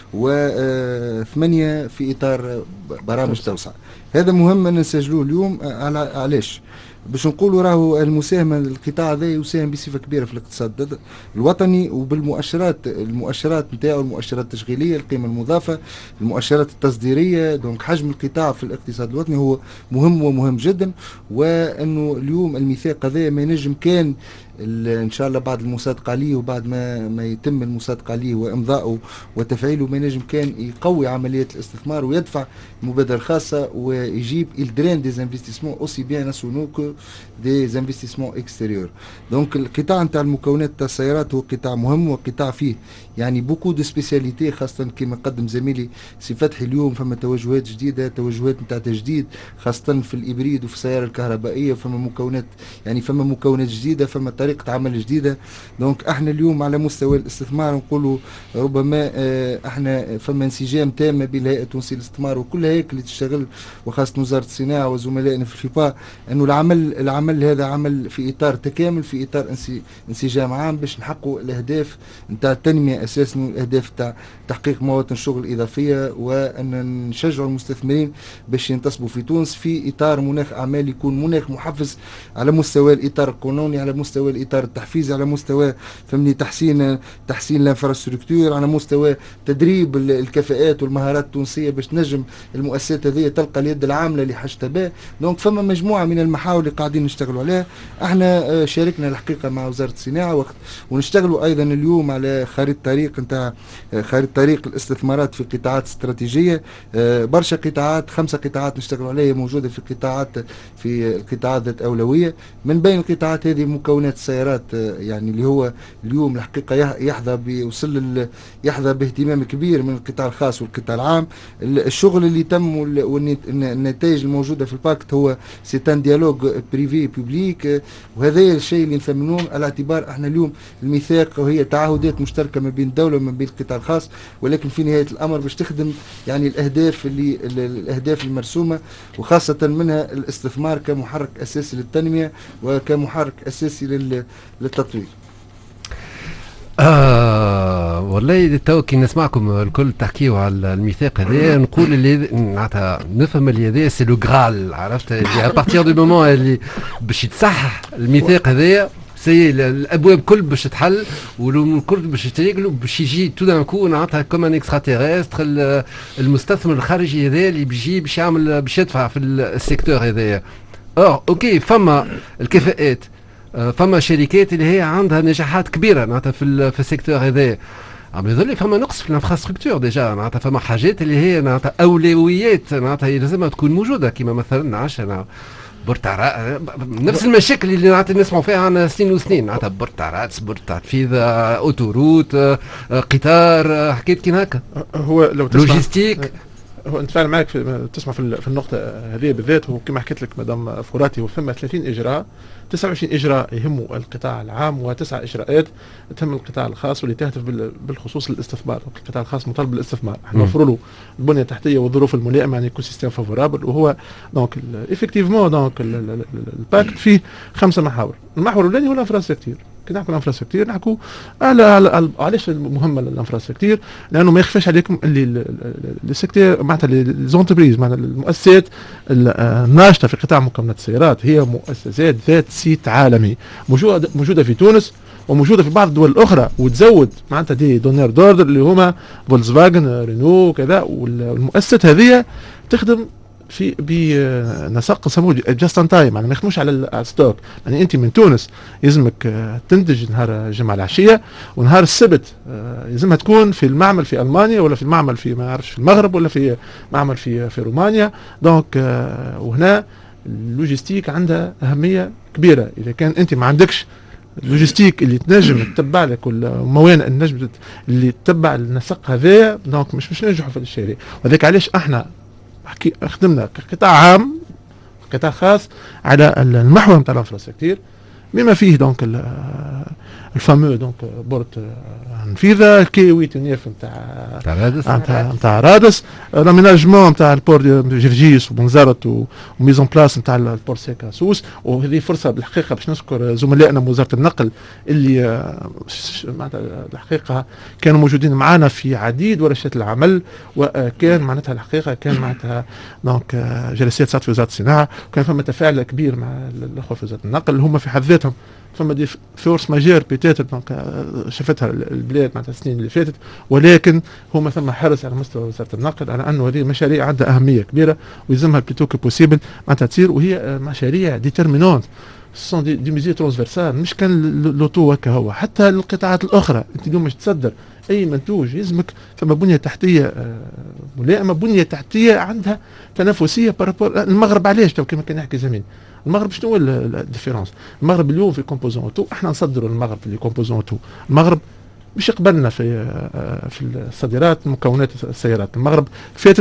Speaker 5: و8 في اطار برامج توسعه. هذا مهم ان نسجلوه اليوم. علاش؟ باش نقولوا راهو المساهمه القطاع هذا يساهم بصفه كبيره في الاقتصاد الوطني المؤشرات نتاعو المؤشرات التشغيليه القيمه المضافه المؤشرات التصديريه. دونك حجم القطاع في الاقتصاد الوطني هو مهم ومهم جدا. وانه اليوم الميثاق هذا ما ينجم كان ان شاء الله بعد المصادقه عليه وبعد ما يتم المصادقه عليه وامضائه وتفعيله ما ينجم كان يقوي عمليه الاستثمار ويدفع مبادره خاصه ويجيب الدرين دي انفستيسمون اوسي بيان ناسيونال كو دي انفستيسمون اكستيريور. دونك القطاع نتاع المكونات تاع السيارات هو قطاع مهم وقطاع فيه يعني بوكو دو سبيسياليتي خاصه كما قدم زميلي سي فتحي. اليوم فما توجهات جديده توجهات نتاع تجديد خاصه في الابريد وفي السياره الكهربائيه فما مكونات جديده فما طريقه عمل جديده. دونك احنا اليوم على مستوى الاستثمار نقولوا ربما احنا فما انسجام تام بين الهيئه التونسيه للاستثمار وكل هيك اللي تشتغل وخاصه وزاره الصناعه وزملائنا في الفيبا انه العمل هذا عمل في اطار تكامل في اطار انسجام عام باش نحققوا الاهداف نتاع التنميه اساسا والاهداف تاع تحقيق مواطن شغل اضافيه وان نشجعوا المستثمرين باش ينتصبوا في تونس في اطار مناخ اعمال يكون مناخ محفز على مستوى الاطار القانوني على مستوى الاطار التحفيزي على مستوى فهمني تحسين الانفراستركتور على مستوى تدريب الكفاءات والمهارات التونسيه باش تنجم المؤسسات هذه تلقى اليد العامله اللي حاجتها بها. دونك فما مجموعه من المحاور اللي قاعدين نشتغلوا عليها. احنا شاركنا الحقيقه مع وزاره الصناعه ونشتغلوا ايضا اليوم على خريطه طريق نتاع خريطه طريق الاستثمارات في قطاعات استراتيجيه. برشا قطاعات 5 قطاعات نشتغلوا عليها موجوده في القطاعات ذات اولويه. من بين القطاعات هذه مكونات السيارات يعني اللي هو اليوم الحقيقه يحظى باهتمام كبير من القطاع الخاص والقطاع العام. الشغل اللي تم والنتائج الموجوده في الباكت هو سيتان ديالوج بريفي بوبليك وهذا الشيء اللي نثمنوه على اعتبار احنا اليوم الميثاق وهي تعهدات مشتركه ما بين الدوله وما بين القطاع الخاص ولكن في نهايه الامر باش تخدم يعني الاهداف المرسومه وخاصه منها الاستثمار كمحرك اساسي للتنميه وكمحرك اساسي للتطوير.
Speaker 2: والله تو كي نسمعكم الكل تحكيوا على الميثاق هذا نقول اللي معناتها نفهم اللي هذا سي لو غرال عرفت اللي ابارتيغ دو مومون اللي باش يتصحح الميثاق هذايا سي الابواب كل باش تحل والكل باش يتريقلوا باش يجي تو دان كو نعطيها كوم ان اكسترا تيرستر المستثمر الخارجي هذا اللي بيجي باش يعمل باش يدفع في السيكتور هذايا. اوكي فما الكفاءات فما شركات اللي هي عندها نجاحات كبيره معناتها في السيكتور هذا يظل فما نقص في الانفراستركتور ديجا، معناتها فما حاجات اللي هي معناتها اولويات معناتها لازمها تكون موجوده، كما مثلا عشان بورتارات، نفس المشاكل اللي نسمعوا فيها عن سنين وسنين، معناتها بورتارات فيذا اوتوروت قطار حكايات كي هكا.
Speaker 4: هو لو
Speaker 2: لوجيستيك
Speaker 4: هو نتفاعل معك تسمع في النقطة هذه بالذات. هو كما حكيت لك مدام فراتي، هو ثم 30 إجراء، 29 إجراء يهموا القطاع العام، و9 إجراءات تهم القطاع الخاص واللي تهدف بالخصوص للاستثمار. القطاع الخاص مطالب بالاستثمار، احنا نوفروا له البنية التحتية والظروف الملائمة، يعني ايكو سيستيم فافورابل. وهو دونك ايفيكتيفمون دونك الباكت فيه 5 محاور. المحور الأولاني هو الانفراستركتور. كي نحكوا الانفراستركتور نحكوا على علاش مهمه الانفراستركتور، لانه ما يخفاش عليكم اللي السيكتور معناتها ليزونتربريز، معناتها المؤسسات الناشطه في قطاع مكونات السيارات هي مؤسسات ذات سيت عالمي موجوده في تونس وموجوده في بعض الدول الاخرى، وتزود معناتها دي دونير دوردر اللي هما فولكسفاجن رينو كذا. والمؤسسات هذه تخدم في بنسق سموه جاست ان تايم، يعني ما يخدموش على الستوك. يعني انت من تونس يلزمك تنتج نهار الجمعه العشيه، ونهار السبت يلزمها تكون في المعمل في المانيا، ولا في المعمل في ما اعرفش في المغرب، ولا في معمل في رومانيا. دونك وهنا اللوجيستيك عندها اهميه كبيره. اذا كان انت ما عندكش اللوجيستيك اللي تنجم تتبع لك والموانئ النجم اللي تتبع النسق هذايا، دونك مش ننجحوا في الشيء. وذلك علاش احنا خدمنا كقطاع عام قطاع خاص على المحور نتاع الانفراستركتور، بما فيه دونك الفامو دونك بورت نفيذا، الكي 8 نتاع رادس، لاميناجمون نتاع البور جرجيس وبنزرت وميزون بلاس نتاع البور سيكا سوس. وهذه فرصه بالحقيقه باش نشكر زملائنا من وزاره النقل اللي معناتها الحقيقه كانوا موجودين معنا في عديد ورشات العمل، وكان معناتها الحقيقه كان معناتها دونك جلسات صارت في وزاره الصناعه، وكان فما تفاعل كبير مع الاخوه في وزاره النقل اللي هم في حد ذاتهم فما دي فورس ماجير بيتاتر دونك شافتها البلاد معناتها السنين اللي فاتت، ولكن هما ثم حرص على مستوى وزاره النقل على انه هذه المشاريع عندها اهميه كبيره ويلزمها بلوتو كو بوسيبل معناتها تصير، وهي مشاريع ديترمينونت سون دي ميزي ترانسفيرسال، مش كان لوتو هكا. هو حتى القطاعات الاخرى انت اليوم باش تصدر اي منتوج يلزمك ثم بنيه تحتيه ملائمه، بنيه تحتيه عندها تنافسيه بارابور المغرب. علاش تو كما كان يحكي زميلي المغرب شنو الديفيرونس؟ المغرب اليوم في كومبوزون اوتو، احنا نصدروا المغرب في كومبوزون اوتو. المغرب مش يقبلنا في الصادرات مكونات السيارات. المغرب فاتت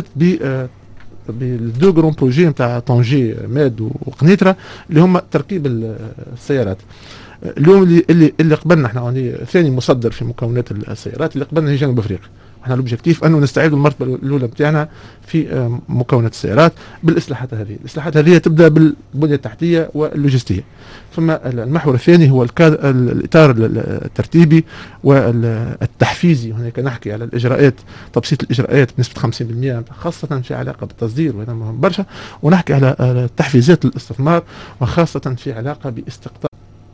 Speaker 4: بالدو غرون بروجي نتاع طنجي ماد وقنيطره اللي هم تركيب السيارات. اليوم اللي قبلنا احنا ثاني مصدر في مكونات السيارات، اللي قبلنا هي جنوب افريقيا. احنا الاوبجيكتيف انه نستعيد المرتبه الاولى نتاعنا في مكونات السيارات بالاصلاحات هذه. الاصلاحات هذه تبدا بالبنيه التحتيه واللوجستيه. ثم المحور الثاني هو الاطار الترتيبي والتحفيزي. هناك نحكي على الاجراءات، تبسيط الاجراءات بنسبه 50% خاصه في علاقه بالتصدير، وهذا مهم برشا. ونحكي على تحفيزات الاستثمار، وخاصه في علاقه باستقطاب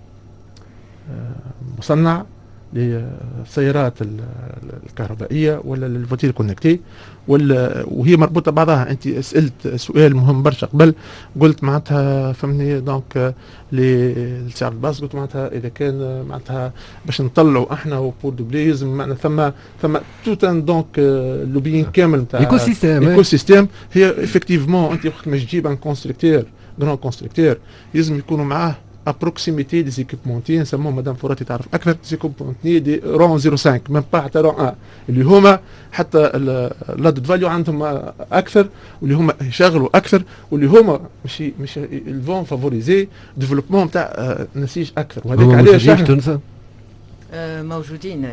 Speaker 4: مصنع للسيارات الكهربائيه ولا الفواتير كونكتي، وهي مربوطه بعضها. انت سالت سؤال مهم برشا قبل، قلت معناتها فهمني دونك لسعر الباص، قلت معناتها اذا كان معناتها باش نطلعوا احنا وبور دوبليز معناتها ثم توتان دونك لوبيين كامل نتاع ايكو سيستيم. هي افكتيفمون انت وقت ما تجيب ان كونستركتور جران كونستركتور لازم يكونوا معاه ابروكسيميتي دي زيكيبمونتي نسموهم مدام فراتي تعرف اكثر، زيكيبمونتي دي رون 05 من با حتى رون 1 اللي هما حتى اللاد فاليو عندهم اكثر، واللي هما يشغلوا اكثر، واللي هما مش الفون فافوريزي ديفلوبمون تاع نسيج اكثر. وهذاك علاش احنا
Speaker 3: موجودين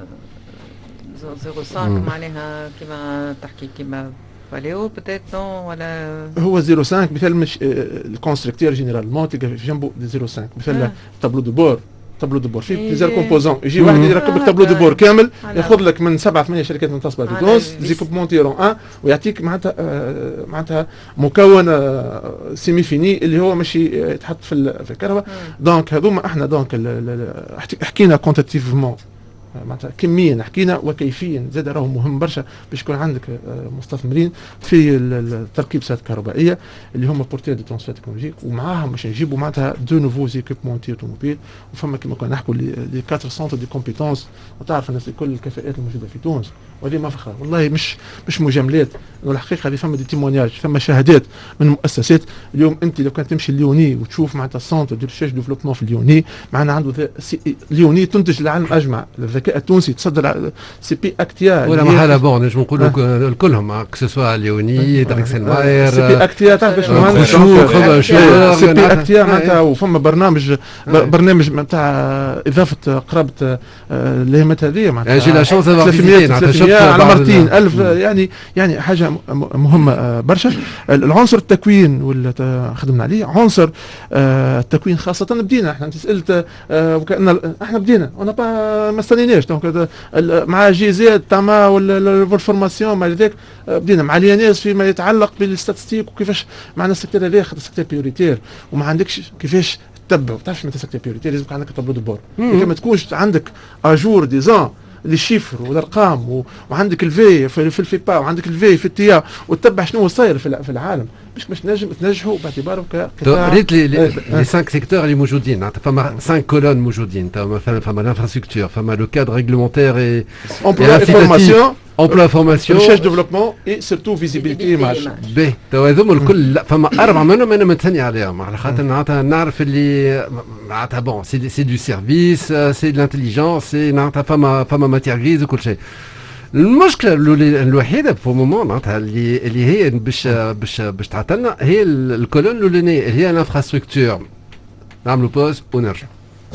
Speaker 3: 05 معناها كما تحكي كما فاليو بتيت نو ولا
Speaker 4: هو 05 مثال مش الكونستركتور جينيرالمون تلقى في جنبه 05 مثال تابلو دو بور فيه بليزير كومبوزون، يجي واحد يركب لك تابلو دو بور كامل، ياخذ لك من 7-8 شركات منتصبه في تونس زيكوبمونتي رون 1 ويعطيك معناتها مكون سيمي فيني اللي هو ماشي يتحط في الكهرباء. دونك هذوما احنا دونك حكينا كونتاتيفمون معناتها كميا حكينا وكيفيا زاد راهو مهم برشا باش يكون عندك مستثمرين في التركيب سيارات كهربائيه اللي هما بورتير دو ترانسفير تكنولوجيك، ومعاهم باش نجيبوا معناتها دو نوفو زيكيبمونتي اوتوموبيل، وفما كما كنا نحكوا لي 4 سنتر دي كومبيتونس، وتعرف الناس كل الكفاءات الموجوده في تونس، وهذه ما فخر والله مش مجاملات، انه الحقيقه هذه فما دي تيمونياج، فما شهادات من المؤسسات. اليوم انت لو كان تمشي ليوني وتشوف معناتها السنتر دي ريشيرش ديفلوبمون في ليوني، معنا عنده ليوني تنتج العالم اجمع، الذكاء التونسي تصدر سي بي اكتيا
Speaker 2: ولا محاله بون نجم نقولوا كلهم كسوا ليوني داكسن ماير
Speaker 4: سي بي اكتيا تعرف سي بي اكتيا معناتها، وفما برنامج نتاع اضافه قرابه الهيمات هذه معناتها
Speaker 2: جي لا شونس
Speaker 4: 300 على مرتين 1000 يعني حاجه مهمه برشا. العنصر التكوين واللي خدمنا عليه عنصر التكوين خاصه بدينا احنا، انت سالت وكأن احنا بدينا ما استنيناش مع جيزات تاما والفورماسيون مع ذاك بدينا مع اليانيس فيما يتعلق بالستاتستيك وكيفاش معنا السكتور هذا خاطر السكتور بيوريتير وما عندكش كيفاش تتبع، تعرفش متى السكتور بيوريتير لازم عندك طابلو دو بور، ما تكونش عندك اجور ديزان لي شيفر والارقام وعندك الفي في الفيبا وعندك الفي في التيا وتتبع شنو صاير في العالم باش تنجم تنجحوا باعتباره
Speaker 2: ريت لي 5 سيكتور اللي موجودين، فما 5 كولون موجودين، مثلا فما الانفراستركتور، فما لو كادر ريغلومونتير اي
Speaker 4: امبلوا فورماسيون،
Speaker 2: امبلوا فورماسيون،
Speaker 4: ريشيرش ديفلوبمون اي سيرتو فيزيبيليتي ايماج.
Speaker 2: باهي تو هذوما الكل فما 4 منهم انا متهني عليهم على خاطر معناتها نعرف اللي معناتها بون سي دو سيرفيس سي دو لانتيليجونس سي معناتها فما ماتيير غريز وكل شيء. المشكله الوحيده في مومون معناتها اللي هي باش تعطلنا هي الكولون الاولانيه اللي هي الانفراستركتور. نعملوا بوز ونرجع.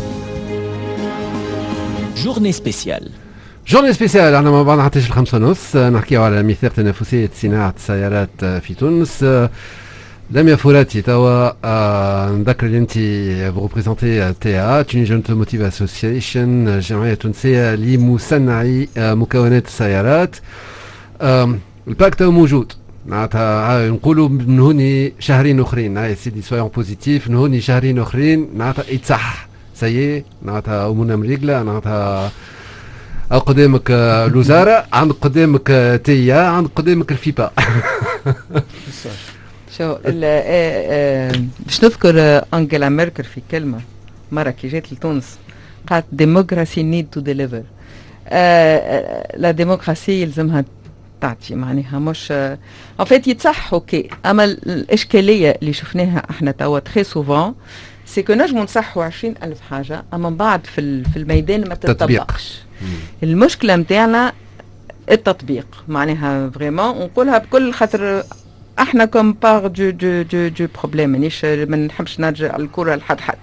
Speaker 1: جورني سبيسيال.
Speaker 2: جورني سبيسيال احنا مع بعض حتى 5:30 نحكيو على ميثاق تنافسيه صناعه السيارات في تونس. لميا فراتي توا نذكر اللي انت بريبريزونتي تي تونيجن اوتوموتيف اسوسيشن، جمعيه تونسيه لمصنعي مكونات السيارات. الباك تاو موجود معناتها نقولوا من هوني شهرين اخرين، هاي سيدي سويون بوزيتيف، من هوني شهرين اخرين معناتها يتصح سيي معناتها امورنا مريقله، معناتها قدامك الوزاره، عندك قدامك تيا، عندك قدامك الفيبا.
Speaker 3: شو باش نذكر أنجيلا ميركل في كلمة مرة كي جات لتونس قالت ديموكراسي نيد تو ديليفر. لا ديموكراسي يلزمها تعطي معناها مش ان فيت يتصح اوكي، اما الاشكاليه اللي شفناها احنا توا تري سوفون سي كو نجمو نصحوا 20,000 حاجه اما من بعد في الميدان ما تطبقش. المشكله نتاعنا التطبيق معناها فريمون ونقولها بكل خاطر احنا كوم بار دو بروبليم، مانيش ما نحبش نرجع الكره لحد حد.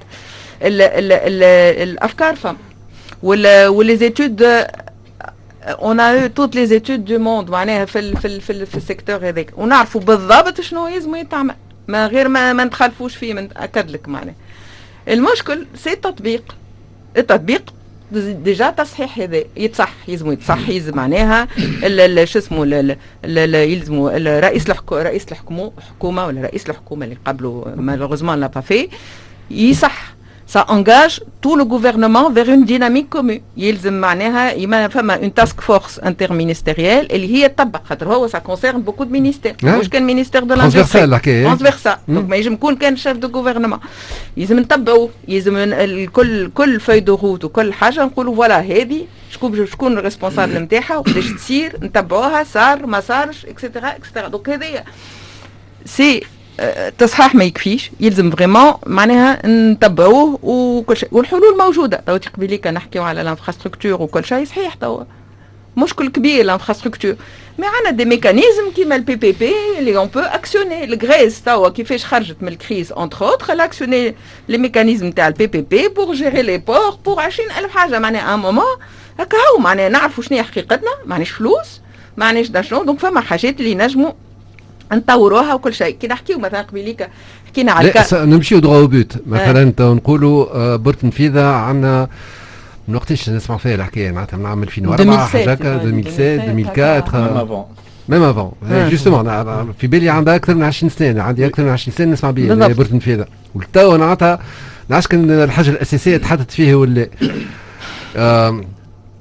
Speaker 3: الافكار فم ولي زيتود اون ا توت لي زيتود دو موند معناها في السيكتور هذاك، ونعرفوا بالضبط شنو يلزم يتعمل ما غير ما نتخلفوش فيه. من اكد لك معناها المشكل سي التطبيق ديجا تصحيح هذا يتصح، يلزم يتصح، يلزم معناها شو اسمه يلزموا رئيس الحكومه ولا رئيس الحكومه اللي قبله مالوغوزمون لا با في يصح. Ça engage tout le gouvernement vers une dynamique commune. يلزم معناها فما une task force interministérielle اللي هي تطبق خاطر هو ça concerne beaucoup de ministères. مش كان ministère de l'industrie transversal. donc ما يجم يكون كان chef de gouvernement. يلزم نتبعوا، يلزم كل فeuille de route وكل حاجه نقولوا فوالا هذه شكون الريسبونسابل نتاعها وكيفاش تصير، نتبعوها صار ما صارش اكسترا. دونك هذه سي تصحيح ما يكفيش، يلزم فريمون معناها نتبعوه وكل شيء، والحلول موجوده. تو تقبليك نحكيو على الانفراستركتور وكل شيء صحيح، تو مشكل كبير الانفراستركتور، مي عندنا دي ميكانيزم كيما البي بي بي اللي اون بو اكسيوني. الغريس توا كيفاش خرجت من الكريز انتر اوتر الاكسيوني لي ميكانيزم تاع البي بي بي بور جيري لي بور بور 20,000 حاجه معناها ان مومون هكا هو معناها نعرفوا شنو هي حقيقتنا، معناش فلوس معناش داشون. دونك فما حاجات اللي نجموا نطوروها وكل شيء. كي نحكيو مثلا قبيليك حكينا على
Speaker 2: نمشيو دغوا بوت مثلا نقولوا بورتنفيذا عندنا من وقتاش نسمع فيها الحكايه معناتها من عام 2004 حاجه هكا 2007 2004 ميم افون جوستومون في بالي عندها اكثر من 20 سنه، عندي اكثر من 20 سنه نسمع بيه بورتنفيذا، والتو معناتها نعرفش كان الحاجه الاساسيه تحدث فيه ولا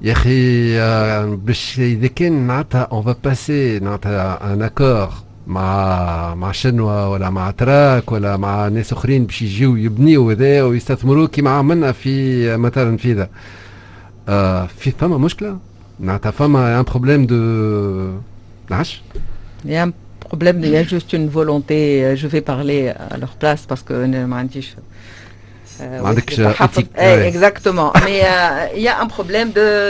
Speaker 2: يا اخي باش اذا كان معناتها اون فا باسي معناتها ان اكور مع شنوة ولا مع تراك ولا مع ناس اخرين باش يجيو يبنيو هذا ويستثمروا كيما عملنا في مثلا في ذا في فما مشكله معناتها فما ان بروبليم دو نعرفش.
Speaker 3: Il y a un problème, il y a juste une volonté, je vais parler à leur place parce que ما عنديش exactement. Mais il y a un problème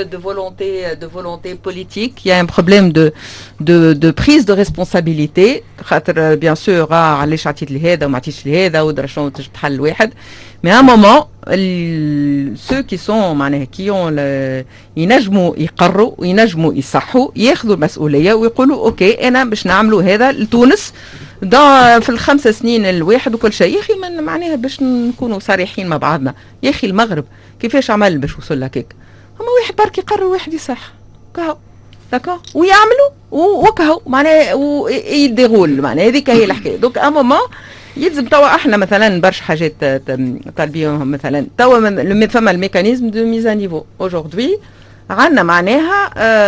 Speaker 3: de volonté politique. Il y a un problème de prise de responsabilité. Bien sûr, علاش عطيت لي هذا وما عطيتش لي هذا ودرا شنو تحل واحد. Mais à un moment, ceux qui sont معناها qui ont ينجموا يقروا وينجموا يصحوا ياخذوا المسؤوليه ويقولوا اوكي انا باش نعملوا هذا لتونس في الخمس سنين الواحد وكل شيء. يا اخي معناها باش نكونوا صريحين مع بعضنا. يا اخي المغرب كيفاش عمل باش وصل لهكاك؟ هما واحد برك يقرر واحد يصح كهو داكور ويعملوا وكهو معناها ويديرول معناها هذيك هي الحكايه. دوك ا مومون يلزم توا احنا مثلا برشا حاجات طالبينهم مثلا توا فما الميكانيزم دو ميزا نيفو اجوردي عندنا معناها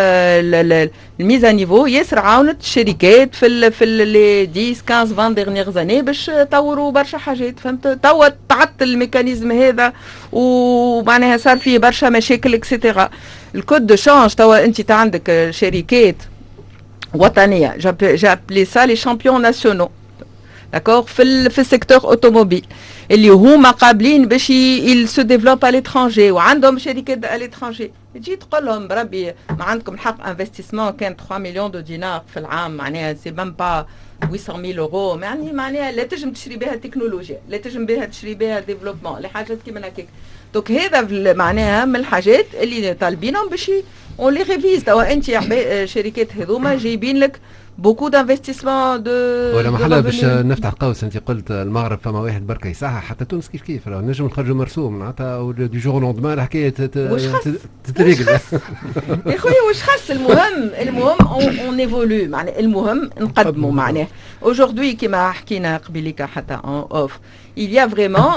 Speaker 3: الميزا نيفو ياسر عاونت الشركات في لي 10 15 20 ديرنيير زاني باش طوروا برشا حاجات فهمت. توا تعطل الميكانيزم هذا ومعناها صار فيه برشا مشاكل اكسيتيرا. الكود دو شانج توا انت عندك شركات وطنيه جابلي سا لي شامبيون ناسيونال داكور في السيكتور اوتوموبيل اللي هما قابلين باش يل سو ديفلوب على لترونجي وعندهم شركات على لترونجي. تجي تقول لهم بربي ما عندكم الحق انفستيسمون كان 3 مليون دو دينار في العام معناها سي ميم با 800,000 اورو يعني معناها لا تجم تشري بها تكنولوجيا لا تجم بها تشري بها ديفلوبمون لحاجات كيما هكاك. دونك هذا معناها من الحاجات اللي طالبينهم باش اون لي ريفيز. توا انت شركات هذوما جايبين لك بوكو دانفستيسمون دو
Speaker 2: ولا محل باش نفتح قوس. انت قلت المغرب فما واحد بركه يصحح حتى تونس كيف راه نجم نخرجوا مرسوم معناتها دو جور لوندمان الحكايه تتريقل.
Speaker 3: يا خويا واش خاص المهم اون ايفولو معناها المهم نقدموا معناها اجوردي كيما حكينا قبيليك حتى اون اوف il y a vraiment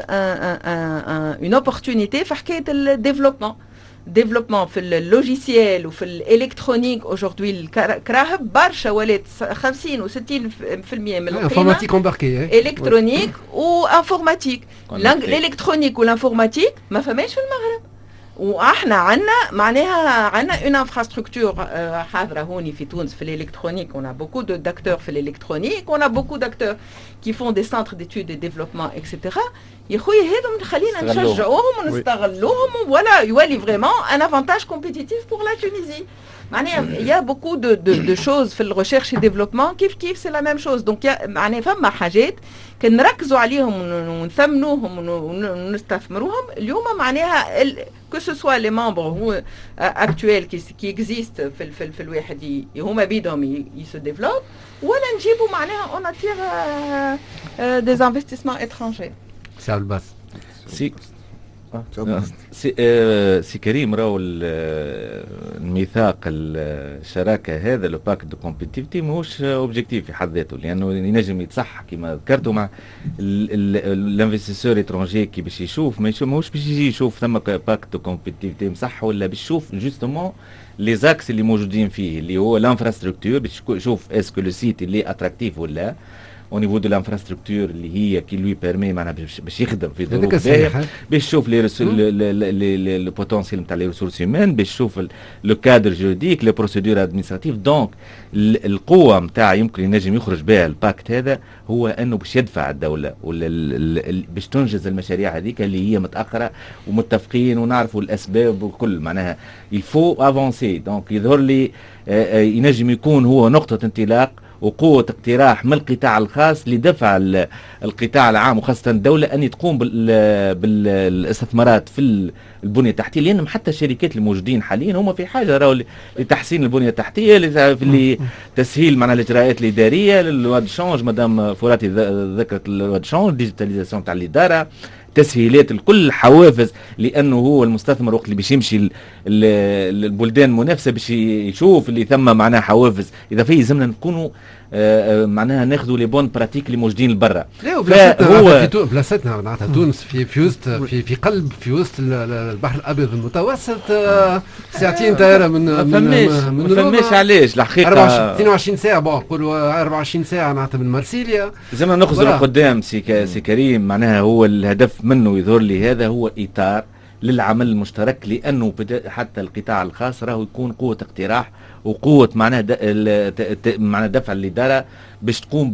Speaker 3: une opportunité في حكايه الديفلوبمون développement في اللوجيسيال وفي الالكترونيك aujourd'hui الكراهب برشا ولات 50 و 60% من
Speaker 2: الانفورماتيك امباركي
Speaker 3: الكترونيك وانفورماتيك. الالكترونيك والانفورماتيك ما فماش في المغرب واحنا عندنا معناها عندنا اون انفراستركتور حاضره هوني في تونس في الالكترونيك. on a beaucoup d'acteurs في الالكترونيك on a beaucoup d'acteurs qui font des centres d'études et développement etc. يا خويا هذم خلينا نشجعوهم ونستغلوهم ولا يولي فريمون ان افانتاج كومبيتيتيف بور لا تونيزي معناها. يا بوكو دو شوز في الريشيرش اي ديفلوبمون كيف سي لا ميم شوز. دونك معناها فما حاجات كان نركزوا عليهم ونثمنوهم ونستثمروهم اليوم معناها que ce soit les membres actuels qui existent في الواحد هما بيدهم se développent ولا نجيبوا معناها on attire des investissements étrangers.
Speaker 2: سي الباس
Speaker 6: سي كريم راهو الميثاق الشراكه هذا لو باك دو كومبيتيفيتي ماهوش اوبجيكتيف في حد ذاته لانه ينجم يتصح كما ذكرتوا مع الانفستيسور اترونجي كي باش يشوف ماهوش باش يجي يشوف ثم باك دو كومبيتيفيتي مصح ولا باش يشوف جوستومون لي زاكس اللي موجودين فيه اللي هو الانفراستركتور باش يشوف اسكو لو سيت اللي اتراكتيف ولا au niveau de l'infrastructure اللي هي qui lui permet معناها باش يخدم في ظروف باهيه باش يشوف لي بوتونسيال نتاع لي ريسورس هيومان باش يشوف لو كادر جوريديك لي بروسيدور ادمنستراتيف. دونك القوه نتاع يمكن ينجم يخرج بها الباكت هذا هو انه باش يدفع الدوله ولا باش تنجز المشاريع هذيك اللي هي متاخره ومتفقين ونعرفوا الاسباب وكل معناها يفو افونسي. دونك يظهر لي ينجم يكون هو نقطه انطلاق وقوة اقتراح من القطاع الخاص لدفع القطاع العام وخاصة الدولة أن تقوم بالاستثمارات في البنية التحتية لأنهم حتى الشركات الموجودين حاليا هم في حاجة لتحسين البنية التحتية لتسهيل معناها الإجراءات الإدارية للواد شونج مدام فراتي ذكرت الواد شونج ديجيتاليزاسيون تاع الإدارة التسهيلات الكل حوافز، لانه هو المستثمر وقت اللي باش يمشي البلدان المنافسه باش يشوف اللي ثم معناها حوافز اضافيه. لازمنا نكونوا معناها ناخذوا لي بون براتيك اللي موجودين لبرا.
Speaker 2: هو بلاصتنا معناتها تونس في وسط في قلب في وسط البحر الابيض المتوسط، ساعتين طياره من
Speaker 6: فماش علاش الحقيقه
Speaker 2: 22 ساعه نقولوا 24 ساعه معناتها من مرسيليا.
Speaker 6: زعما نخرج لقدام سي كريم. معناها هو الهدف منه يظهر لي هذا هو اطار للعمل المشترك، لانه حتى القطاع الخاص راهو يكون قوه اقتراح وقوه معناها معناها دفع الاداره باش تقوم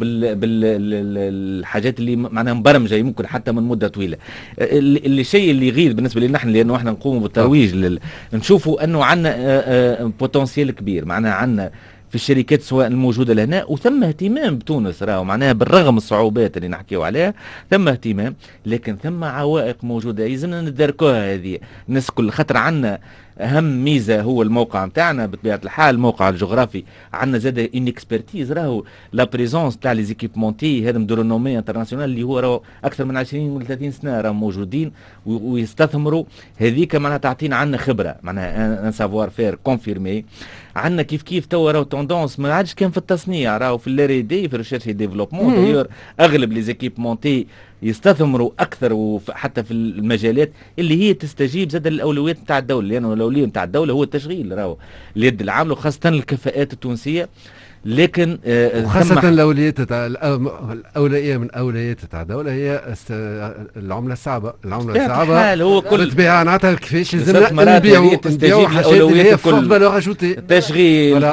Speaker 6: بالحاجات اللي معناها مبرمجه يمكن حتى من مده طويله. الشيء اللي يغيظ بالنسبه لنا نحن، لانه احنا نقوم بالترويج نشوفوا انه عندنا بوتنسيال كبير، معناها عندنا في الشركات سواء الموجوده لهنا، وثم اهتمام بتونس راهو معناها بالرغم الصعوبات اللي نحكيو عليها ثم اهتمام، لكن ثم عوائق موجوده يلزمنا ندركوها هذه الناس كل. خاطر عندنا اهم ميزه هو الموقع نتاعنا بطبيعه الحال، الموقع الجغرافي. عندنا زاد اون اكسبرتيز، راهو لا بريزونس تاع لي زيكيبمونتي هذا مدرونومي انترناسيونال اللي هو راهو اكثر من 20 ولا 30 سنه راهو موجودين ويستثمروا. هذيك معناها تعطينا عندنا خبره، معناها ان سافوار فير كونفيرمي. عندنا كيف توا راهو توندونس ما عادش كان في التصنيع، راهو في الار دي في ريشيرش ديفلوبمون. دايور اغلب لي زيكيبمونتي يستثمروا اكثر وحتى في المجالات اللي هي تستجيب زاد الاولويات نتاع الدوله، لانه الاولويه نتاع الدوله هو التشغيل راهو اليد العامله، وخاصه الكفاءات التونسيه. لكن
Speaker 2: وخاصة الأولوية من أولويات تاع الدولة هي العملة الصعبة.
Speaker 6: هو كل
Speaker 2: الطبيعة معناتها كيفاش لازمنا نبيعوا حاجات اللي هي فوق فالور اجوتي،
Speaker 6: التشغيل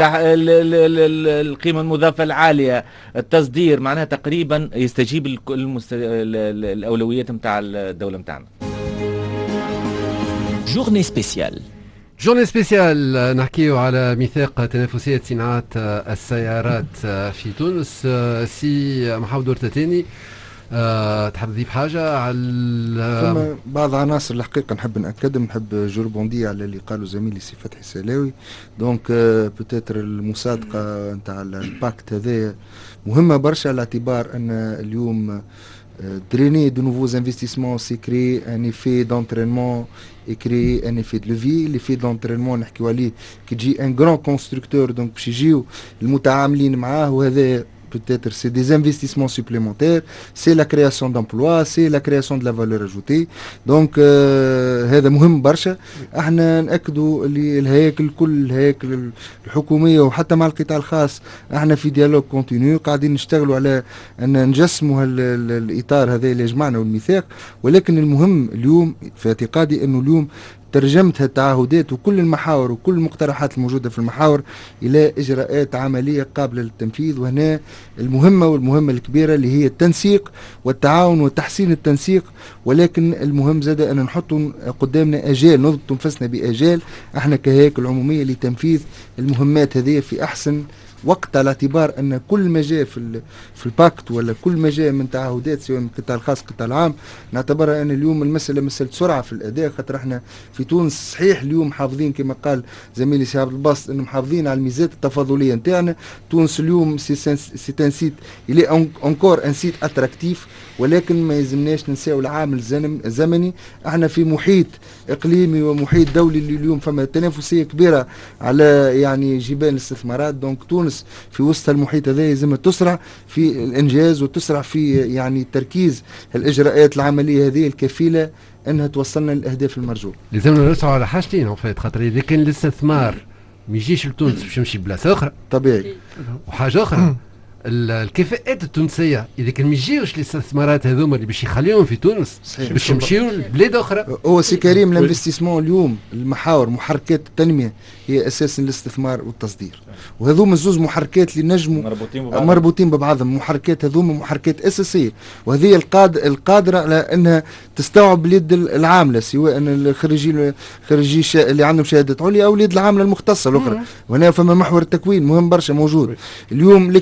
Speaker 6: القيمة المضافة العالية، التصدير، معناها تقريبا يستجيب الأولويات نتاع الدولة نتاعنا.
Speaker 1: جورني سبيسيال.
Speaker 2: جورني سبيسيال نحكيو على ميثاق تنافسية صناعة السيارات في تونس. سي محمد ورتاتاني، تحب تضيف حاجة على
Speaker 5: ثم بعض عناصر الحقيقة نحب نأكدهم، نحب جوربوندي على اللي قالوا زميلي سي فتحي السلاوي. دونك بوتيتر المصادقة نتاع الباكت هذا مهمة برشا، على اعتبار أن اليوم drainer de nouveaux investissements, c'est créer un effet d'entraînement et créer un effet de levier. L'effet d'entraînement نحكيو عليه كي تجي un grand constructeur، donc باش يجيو المتعاملين معاه، وهذا peut-être c'est des investissements supplémentaires, c'est la création d'emplois, c'est la création de la valeur ajoutée. Donc هذا مهم برشا. احنا نأكدوا اللي الهياكل كل الهياكل الحكومية وحتى مع القطاع الخاص احنا في ديالوج كونتينيو قاعدين نشتغلوا على ان نجسموا الاطار هذا اللي جمعنا والميثاق. ولكن المهم اليوم في اعتقادي انه اليوم ترجمت التعهدات وكل المحاور وكل المقترحات الموجودة في المحاور إلى إجراءات عملية قابلة للتنفيذ. وهنا المهمة الكبيرة اللي هي التنسيق والتعاون وتحسين التنسيق. ولكن المهم زاد أن نحط قدامنا أجال، نضبط نفسنا بأجال احنا كهياكل عمومية لتنفيذ المهمات هذه في أحسن وقت، على اعتبار ان كل ما جاء في الباكت ولا كل ما جاء من تعهدات سواء من القطاع الخاص القطاع العام، نعتبرها ان اليوم المساله مساله سرعه في الاداء. خاطر احنا في تونس صحيح اليوم حافظين كما قال زميلي سي عبد الباسط انه محافظين على الميزات التفاضليه نتاعنا. تونس اليوم سي ان سيت الي انكور ان سيت اتراكتيف، ولكن ما يلزمناش ننساو العامل الزمني. احنا في محيط اقليمي ومحيط دولي اللي اليوم فما تنافسيه كبيره على يعني جبال الاستثمارات. دونك تونس في وسط المحيط هذا لازم تسرع في الانجاز وتسرع في يعني تركيز الاجراءات العمليه هذه الكفيله انها توصلنا للاهداف المرجوه.
Speaker 2: لازمنا نسعوا على حاجتين خاطر اذا كان الاستثمار ما يجيش لتونس باش يمشي بلاصه اخرى
Speaker 5: طبيعي.
Speaker 2: وحاجه اخرى الكفاءات التونسيه اذا كان ما يجيوش الاستثمارات هذوما اللي باش يخليهم في تونس باش يمشيو لبلاد اخرى.
Speaker 5: هو سي كريم الانفستيسمون اليوم المحاور محركات التنميه هي اساسا الاستثمار والتصدير، وهذوما الزوز محركات اللي نجموا مربوطين ببعضهم. محركات هذوما محركات اساسيه، وهذه القادره على انها تستوعب اليد العامله سواء الخريجي اللي عندهم شهادات عليا او اليد العامله المختصه الاخرى. وهنا فما محور التكوين مهم برشا موجود اليوم. الاكسبورتاسيون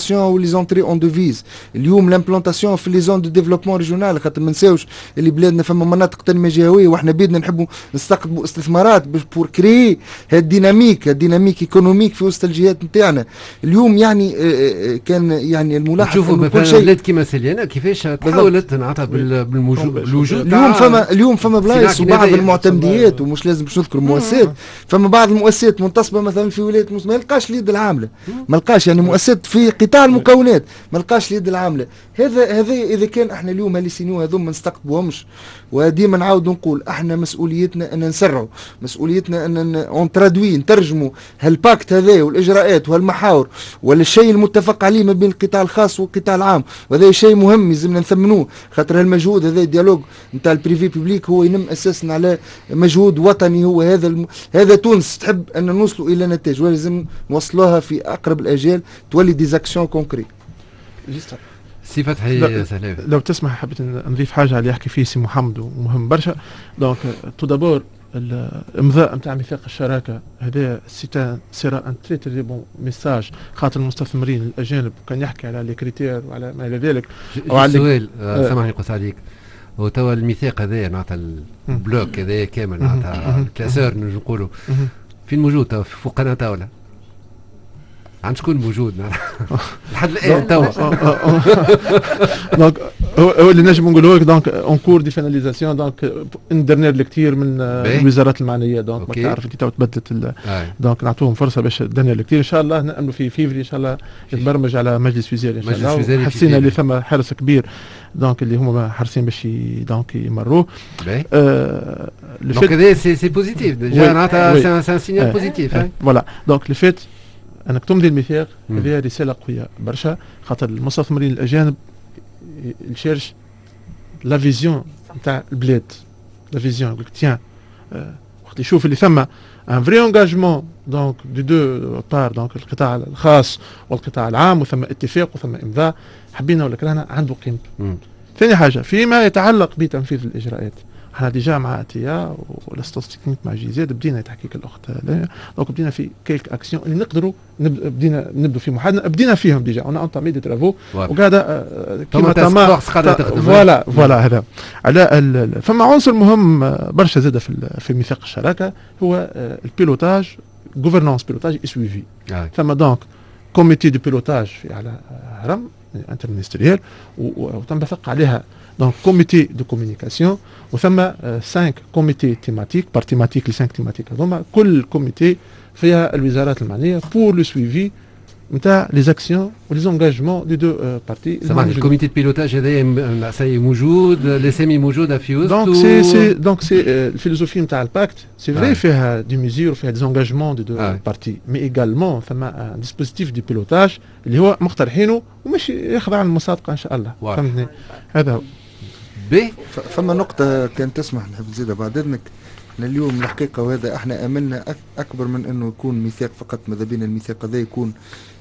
Speaker 5: ليمبلونتاسيون ولي زونتري اون دوفيز. اليوم لامبلونتاسيون في لي زون دو ديفلوبمون ريجونال، خاطر ما نساوش اللي بلادنا فما مناطق تنميه جهويه واحنا بيدنا نحبوا نستقطبوا استثمارات بور كري هالديناميك ايكونوميك في وسط الجهات نتاعنا. اليوم يعني كان يعني الملاحظ
Speaker 2: شوفوا مثلا بلاد كيما سليانه كيفاش تحاولت نعطيها بالوجود.
Speaker 5: اليوم فما بلايص وبعض المعتمديات ومش لازم باش نذكر مؤسسات، فما بعض المؤسسات منتصبه مثلا في ولايه ما يلقاش اليد العامله، ما لقاش يعني مؤسسات في قطاع المكونات ما لقاش اليد العامله. هذا اذا كان احنا اليوم هاللي سينيو هذوما ما نستقطبوهمش، وديما نعاود نقول احنا مسؤوليتنا ان نسرعوا، مسؤوليتنا ان اون ترادوي نترجموا هالباكت هذا والاجراءات وهالمحاور ولا الشيء المتفق عليه ما بين القطاع الخاص والقطاع العام، وهذا شيء مهم يلزمنا نثمنوه، خاطر هالمجهود هذا الديالوج نتاع البريفي بيبليك هو ينم اساسا على مجهود وطني. هو هذا تونس تحب ان نوصلوا الى نتائج ولازم نوصلوها في اقرب الاجال تولي ديزاكسيون كونكري.
Speaker 2: سي فتحي سلام،
Speaker 4: لو تسمح حبيت نضيف حاجه على اللي يحكي فيه سي محمد ومهم برشا. دونك تو دابور الامضاء نتاع ميثاق الشراكه هذا سيرا ان تري تري بون ميساج خاطر المستثمرين الاجانب، كان يحكي على لي كريتير وعلى ما الى ذلك.
Speaker 2: سؤال سامحني قص عليك، وتوا الميثاق هذا نعطى البلوك هذا كامل نعطى الكلاسور نقولوا فين موجود فوق قناه طاوله؟ عند شكون موجود لحد الان توا؟ دونك
Speaker 4: هو اللي نجم نقولوا لك دونك اون كور دي فيناليزاسيون، دونك ندرنا الكثير من الوزارات المعنيه. دونك ما تعرف انت تو تبدلت دونك نعطوهم فرصه باش درنا الكثير. ان شاء الله ناملوا في فيفري ان شاء الله يتبرمج على مجلس وزاري ان شاء الله. حسينا اللي ثم حرص كبير دونك اللي هما حريصين باش دونك يمروه.
Speaker 2: دونك هذا سي بوزيتيف ديجا نعطى سي ان سينيال بوزيتيف.
Speaker 4: فوالا دونك لو فيت انك تمضي الميثاق هذه رساله قويه برشا، خاطر المستثمرين الاجانب يشيرش لا فيزيون نتاع البلاد، لا فيزيون يقول لك تيان وقت يشوف اللي ثم ان فري انجاجمون دونك دو دو بار، دونك القطاع الخاص والقطاع العام، وثم اتفاق وثم امضاء، حبينا ولا كرهنا عنده قيمته. ثاني حاجه فيما يتعلق بتنفيذ الاجراءات، احنا ديجا مع اتيا والاستاتستيك مع جيزاد بدينا تحقيق الاخت، دونك بدينا في كيلك اكسيون اللي نقدروا بدينا نبدو في محادثه، بدينا فيهم ديجا اون انطامي دي ترافو وقاعده كيما تمام. فوالا هذا على فما عنصر مهم برشا زاد في ميثاق الشراكه هو البيلوتاج، غوفرنانس بيلوتاج سويفي. ثم دونك كوميتي دو بيلوتاج على هرم انترمينستريال وتنبثق عليها دونك كوميتي دو كوميونيكاسيون، وثم 5 كوميتي تيماتيك بار تيماتيك. لي 5 تيماتيك هذوما كل كوميتي فيها الوزارات المعنيه بور لو سويفي نتاع لي زاكسيون ولي زونجاجمون دي دو بارتي.
Speaker 2: سامحني الكوميتي دو بيلوتاج هذايا سي موجود، لي سيمي موجوده في وسط.
Speaker 4: دونك سي الفيلوزوفي نتاع الباكت سي فري فيها دي ميزور وفيها دي زونجاجمون دي دو بارتي، مي ايغالمون ثم ان ديسبوزيتيف دو بيلوتاج اللي هو مقترحينه ومش يخضع للمصادقه ان شاء الله. فهمتني؟ هذا هو.
Speaker 5: فما نقطة كان تسمح نحب نزيدها بعد إذنك. اليوم الحقيقة وهذا احنا أملنا أكبر من إنه يكون ميثاق فقط، ماذا بين الميثاق هذا يكون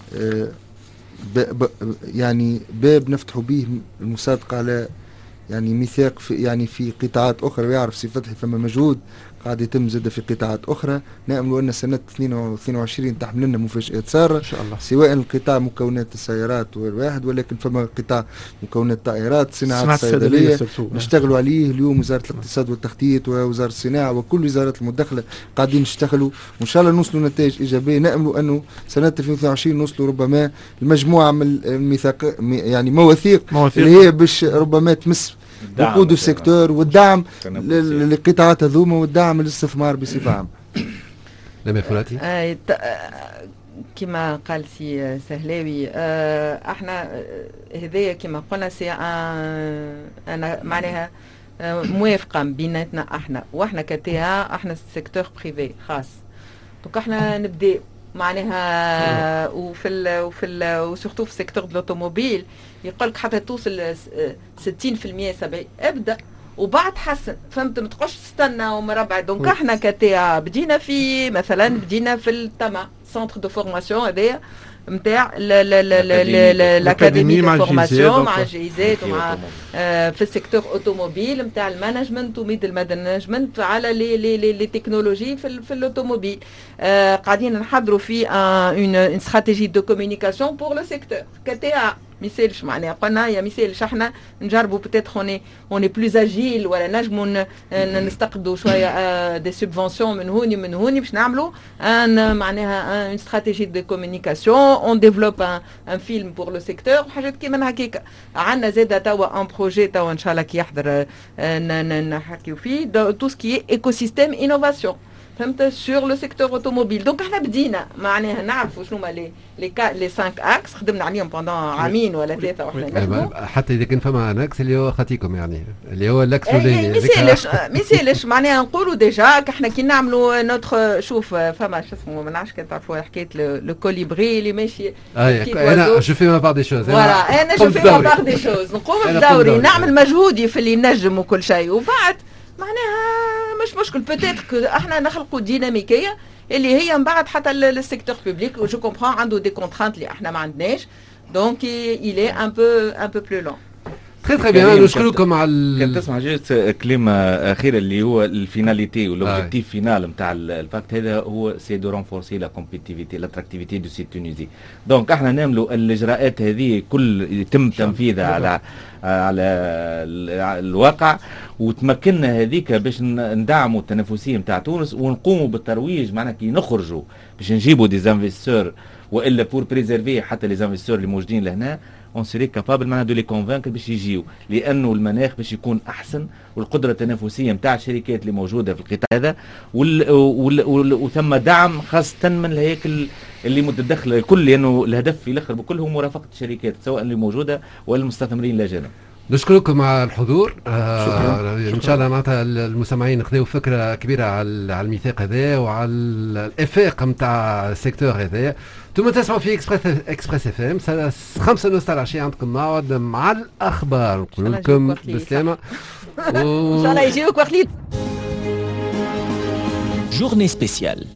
Speaker 5: يعني باب نفتحوا به المصادقة على يعني ميثاق في يعني في قطاعات أخرى، ويعرف سي فتحي فما مجهود قاعد يتم زاد في قطاعات أخرى. نأمل أن سنة 22 تحمل لنا مفاجآت سارة إن شاء الله، سواء القطاع مكونات السيارات والواحد، ولكن فما قطاع مكونات الطائرات، صناعة الصيدلية نشتغلوا عليه اليوم. وزارة الاقتصاد والتخطيط ووزارة الصناعة وكل وزارات المدخلة قاعدين نشتغلوا، وإن شاء الله نوصلوا نتائج إيجابية. نأمل أنه سنة 2022 نوصلوا ربما المجموعة من الميثاق يعني مواثيق اللي هي باش ربما تمس وقود السيكتور والدعم للقطاعات هذوما والدعم للاستثمار بصفة عامة.
Speaker 2: لما فلاتي
Speaker 3: كما قال سي سهلاوي احنا هذايا كما قلنا سي انا معناها موافقه بيناتنا احنا واحنا كتيها احنا السيكتور بريفي خاص، دونك احنا نبدا معناها وسورتو في السيكتور دو لوتوموبيل يقول لك حتى توصل 60% 70 ابدا وبعد حسن، فهمت؟ ما تقعدش تستنى ومربع. دونك احنا كتيا بدينا في مثلا بدينا في التما سنتر دو فورماسيون هذايا نتاع الاكاديمي دو فورماسيون مع الجهازات ومع في السيكتور اوتوموبيل نتاع المانجمنت وميدل مانجمنت على لي تكنولوجي في الاوتوموبيل. قاعدين نحضروا في اون استراتيجي دو كومونيكاسيون بور لو سيكتور كتا مثالش معناها قلنا يا مثالش احنا نجربوا بتاتر اوني بلوز اجيل ولا نجموا نستقبلوا شويه دي سوبفونسيون من هوني باش نعملوا معناها اون استراتيجي دو كومونيكاسيون اون ديفلوب ان فيلم بور لو سيكتور وحاجات كيما هكاك. عندنا زاده توا ان بروجي توا ان شاء الله كي يحضر نحكيو فيه تو سكي ايكو سيستيم انوفاسيون فهمت سور لو سيكتور اوتوموبيل. دونك احنا بدينا معناها نعرفوا شنو هما لي 5 اكس خدمنا عليهم بوندون عامين ولا 3 واحنا
Speaker 2: حتى اذا كان فما ان اكس اللي هو خطيكم يعني اللي هو الاكس الاولاني
Speaker 3: مثالش معناها نقولوا ديجا احنا كي نعملوا نوتر شوف فما شو اسمه ما نعرفش كان تعرفوا حكايه لو كوليبري اللي ماشي
Speaker 2: انا جو في ما بار دي شوز
Speaker 3: فوالا انا جو في ما بار دي شوز نقوم بدوري نعمل مجهودي في اللي نجم وكل شيء وبعد معناها مش مشكل بوتيتر احنا نخلقوا ديناميكيه اللي هي من بعد حتى السيكتور بوبليك جو كومبرون عنده دي كونترانت اللي احنا ما عندناش دونك يلي ان بو بلو لون.
Speaker 2: تري بيان نشكركم على
Speaker 6: كان تسمع جات كلمه اخيره اللي هو الفيناليتي والاوبجيكتيف فينال نتاع الباكت هذا هو سي دو رونفورسي لا كومبيتيفيتي لاتراكتيفيتي دو سيت تونيزي. دونك احنا نعملوا الاجراءات هذه كل يتم تنفيذها على الواقع وتمكننا هذيك باش ندعموا التنافسيه نتاع تونس ونقوموا بالترويج معناها كي نخرجوا باش نجيبوا دي انفستور والا بور بريزيرفي حتى لي انفستور اللي موجودين لهنا اون سيري كابابل معناها دو لي كونفانك باش يجيو لانه المناخ باش يكون احسن والقدره التنافسيه نتاع الشركات اللي موجوده في القطاع هذا وثم دعم خاصه من الهياكل اللي متدخله الكل لانه الهدف في الاخر بكل هو مرافقه الشركات سواء اللي موجوده ولا المستثمرين الاجانب.
Speaker 2: نشكركم على الحضور. ان شاء الله معناتها المستمعين ياخذوا فكره كبيره على الميثاق هذا وعلى الافاق نتاع السيكتور هذا. ثم تسمعوا في اكسبريس اف ام 5:30 العشيه عندكم موعد مع الاخبار. نقول لكم بالسلامه
Speaker 3: ان شاء الله يجيوك وخليط.
Speaker 1: Journée spéciale.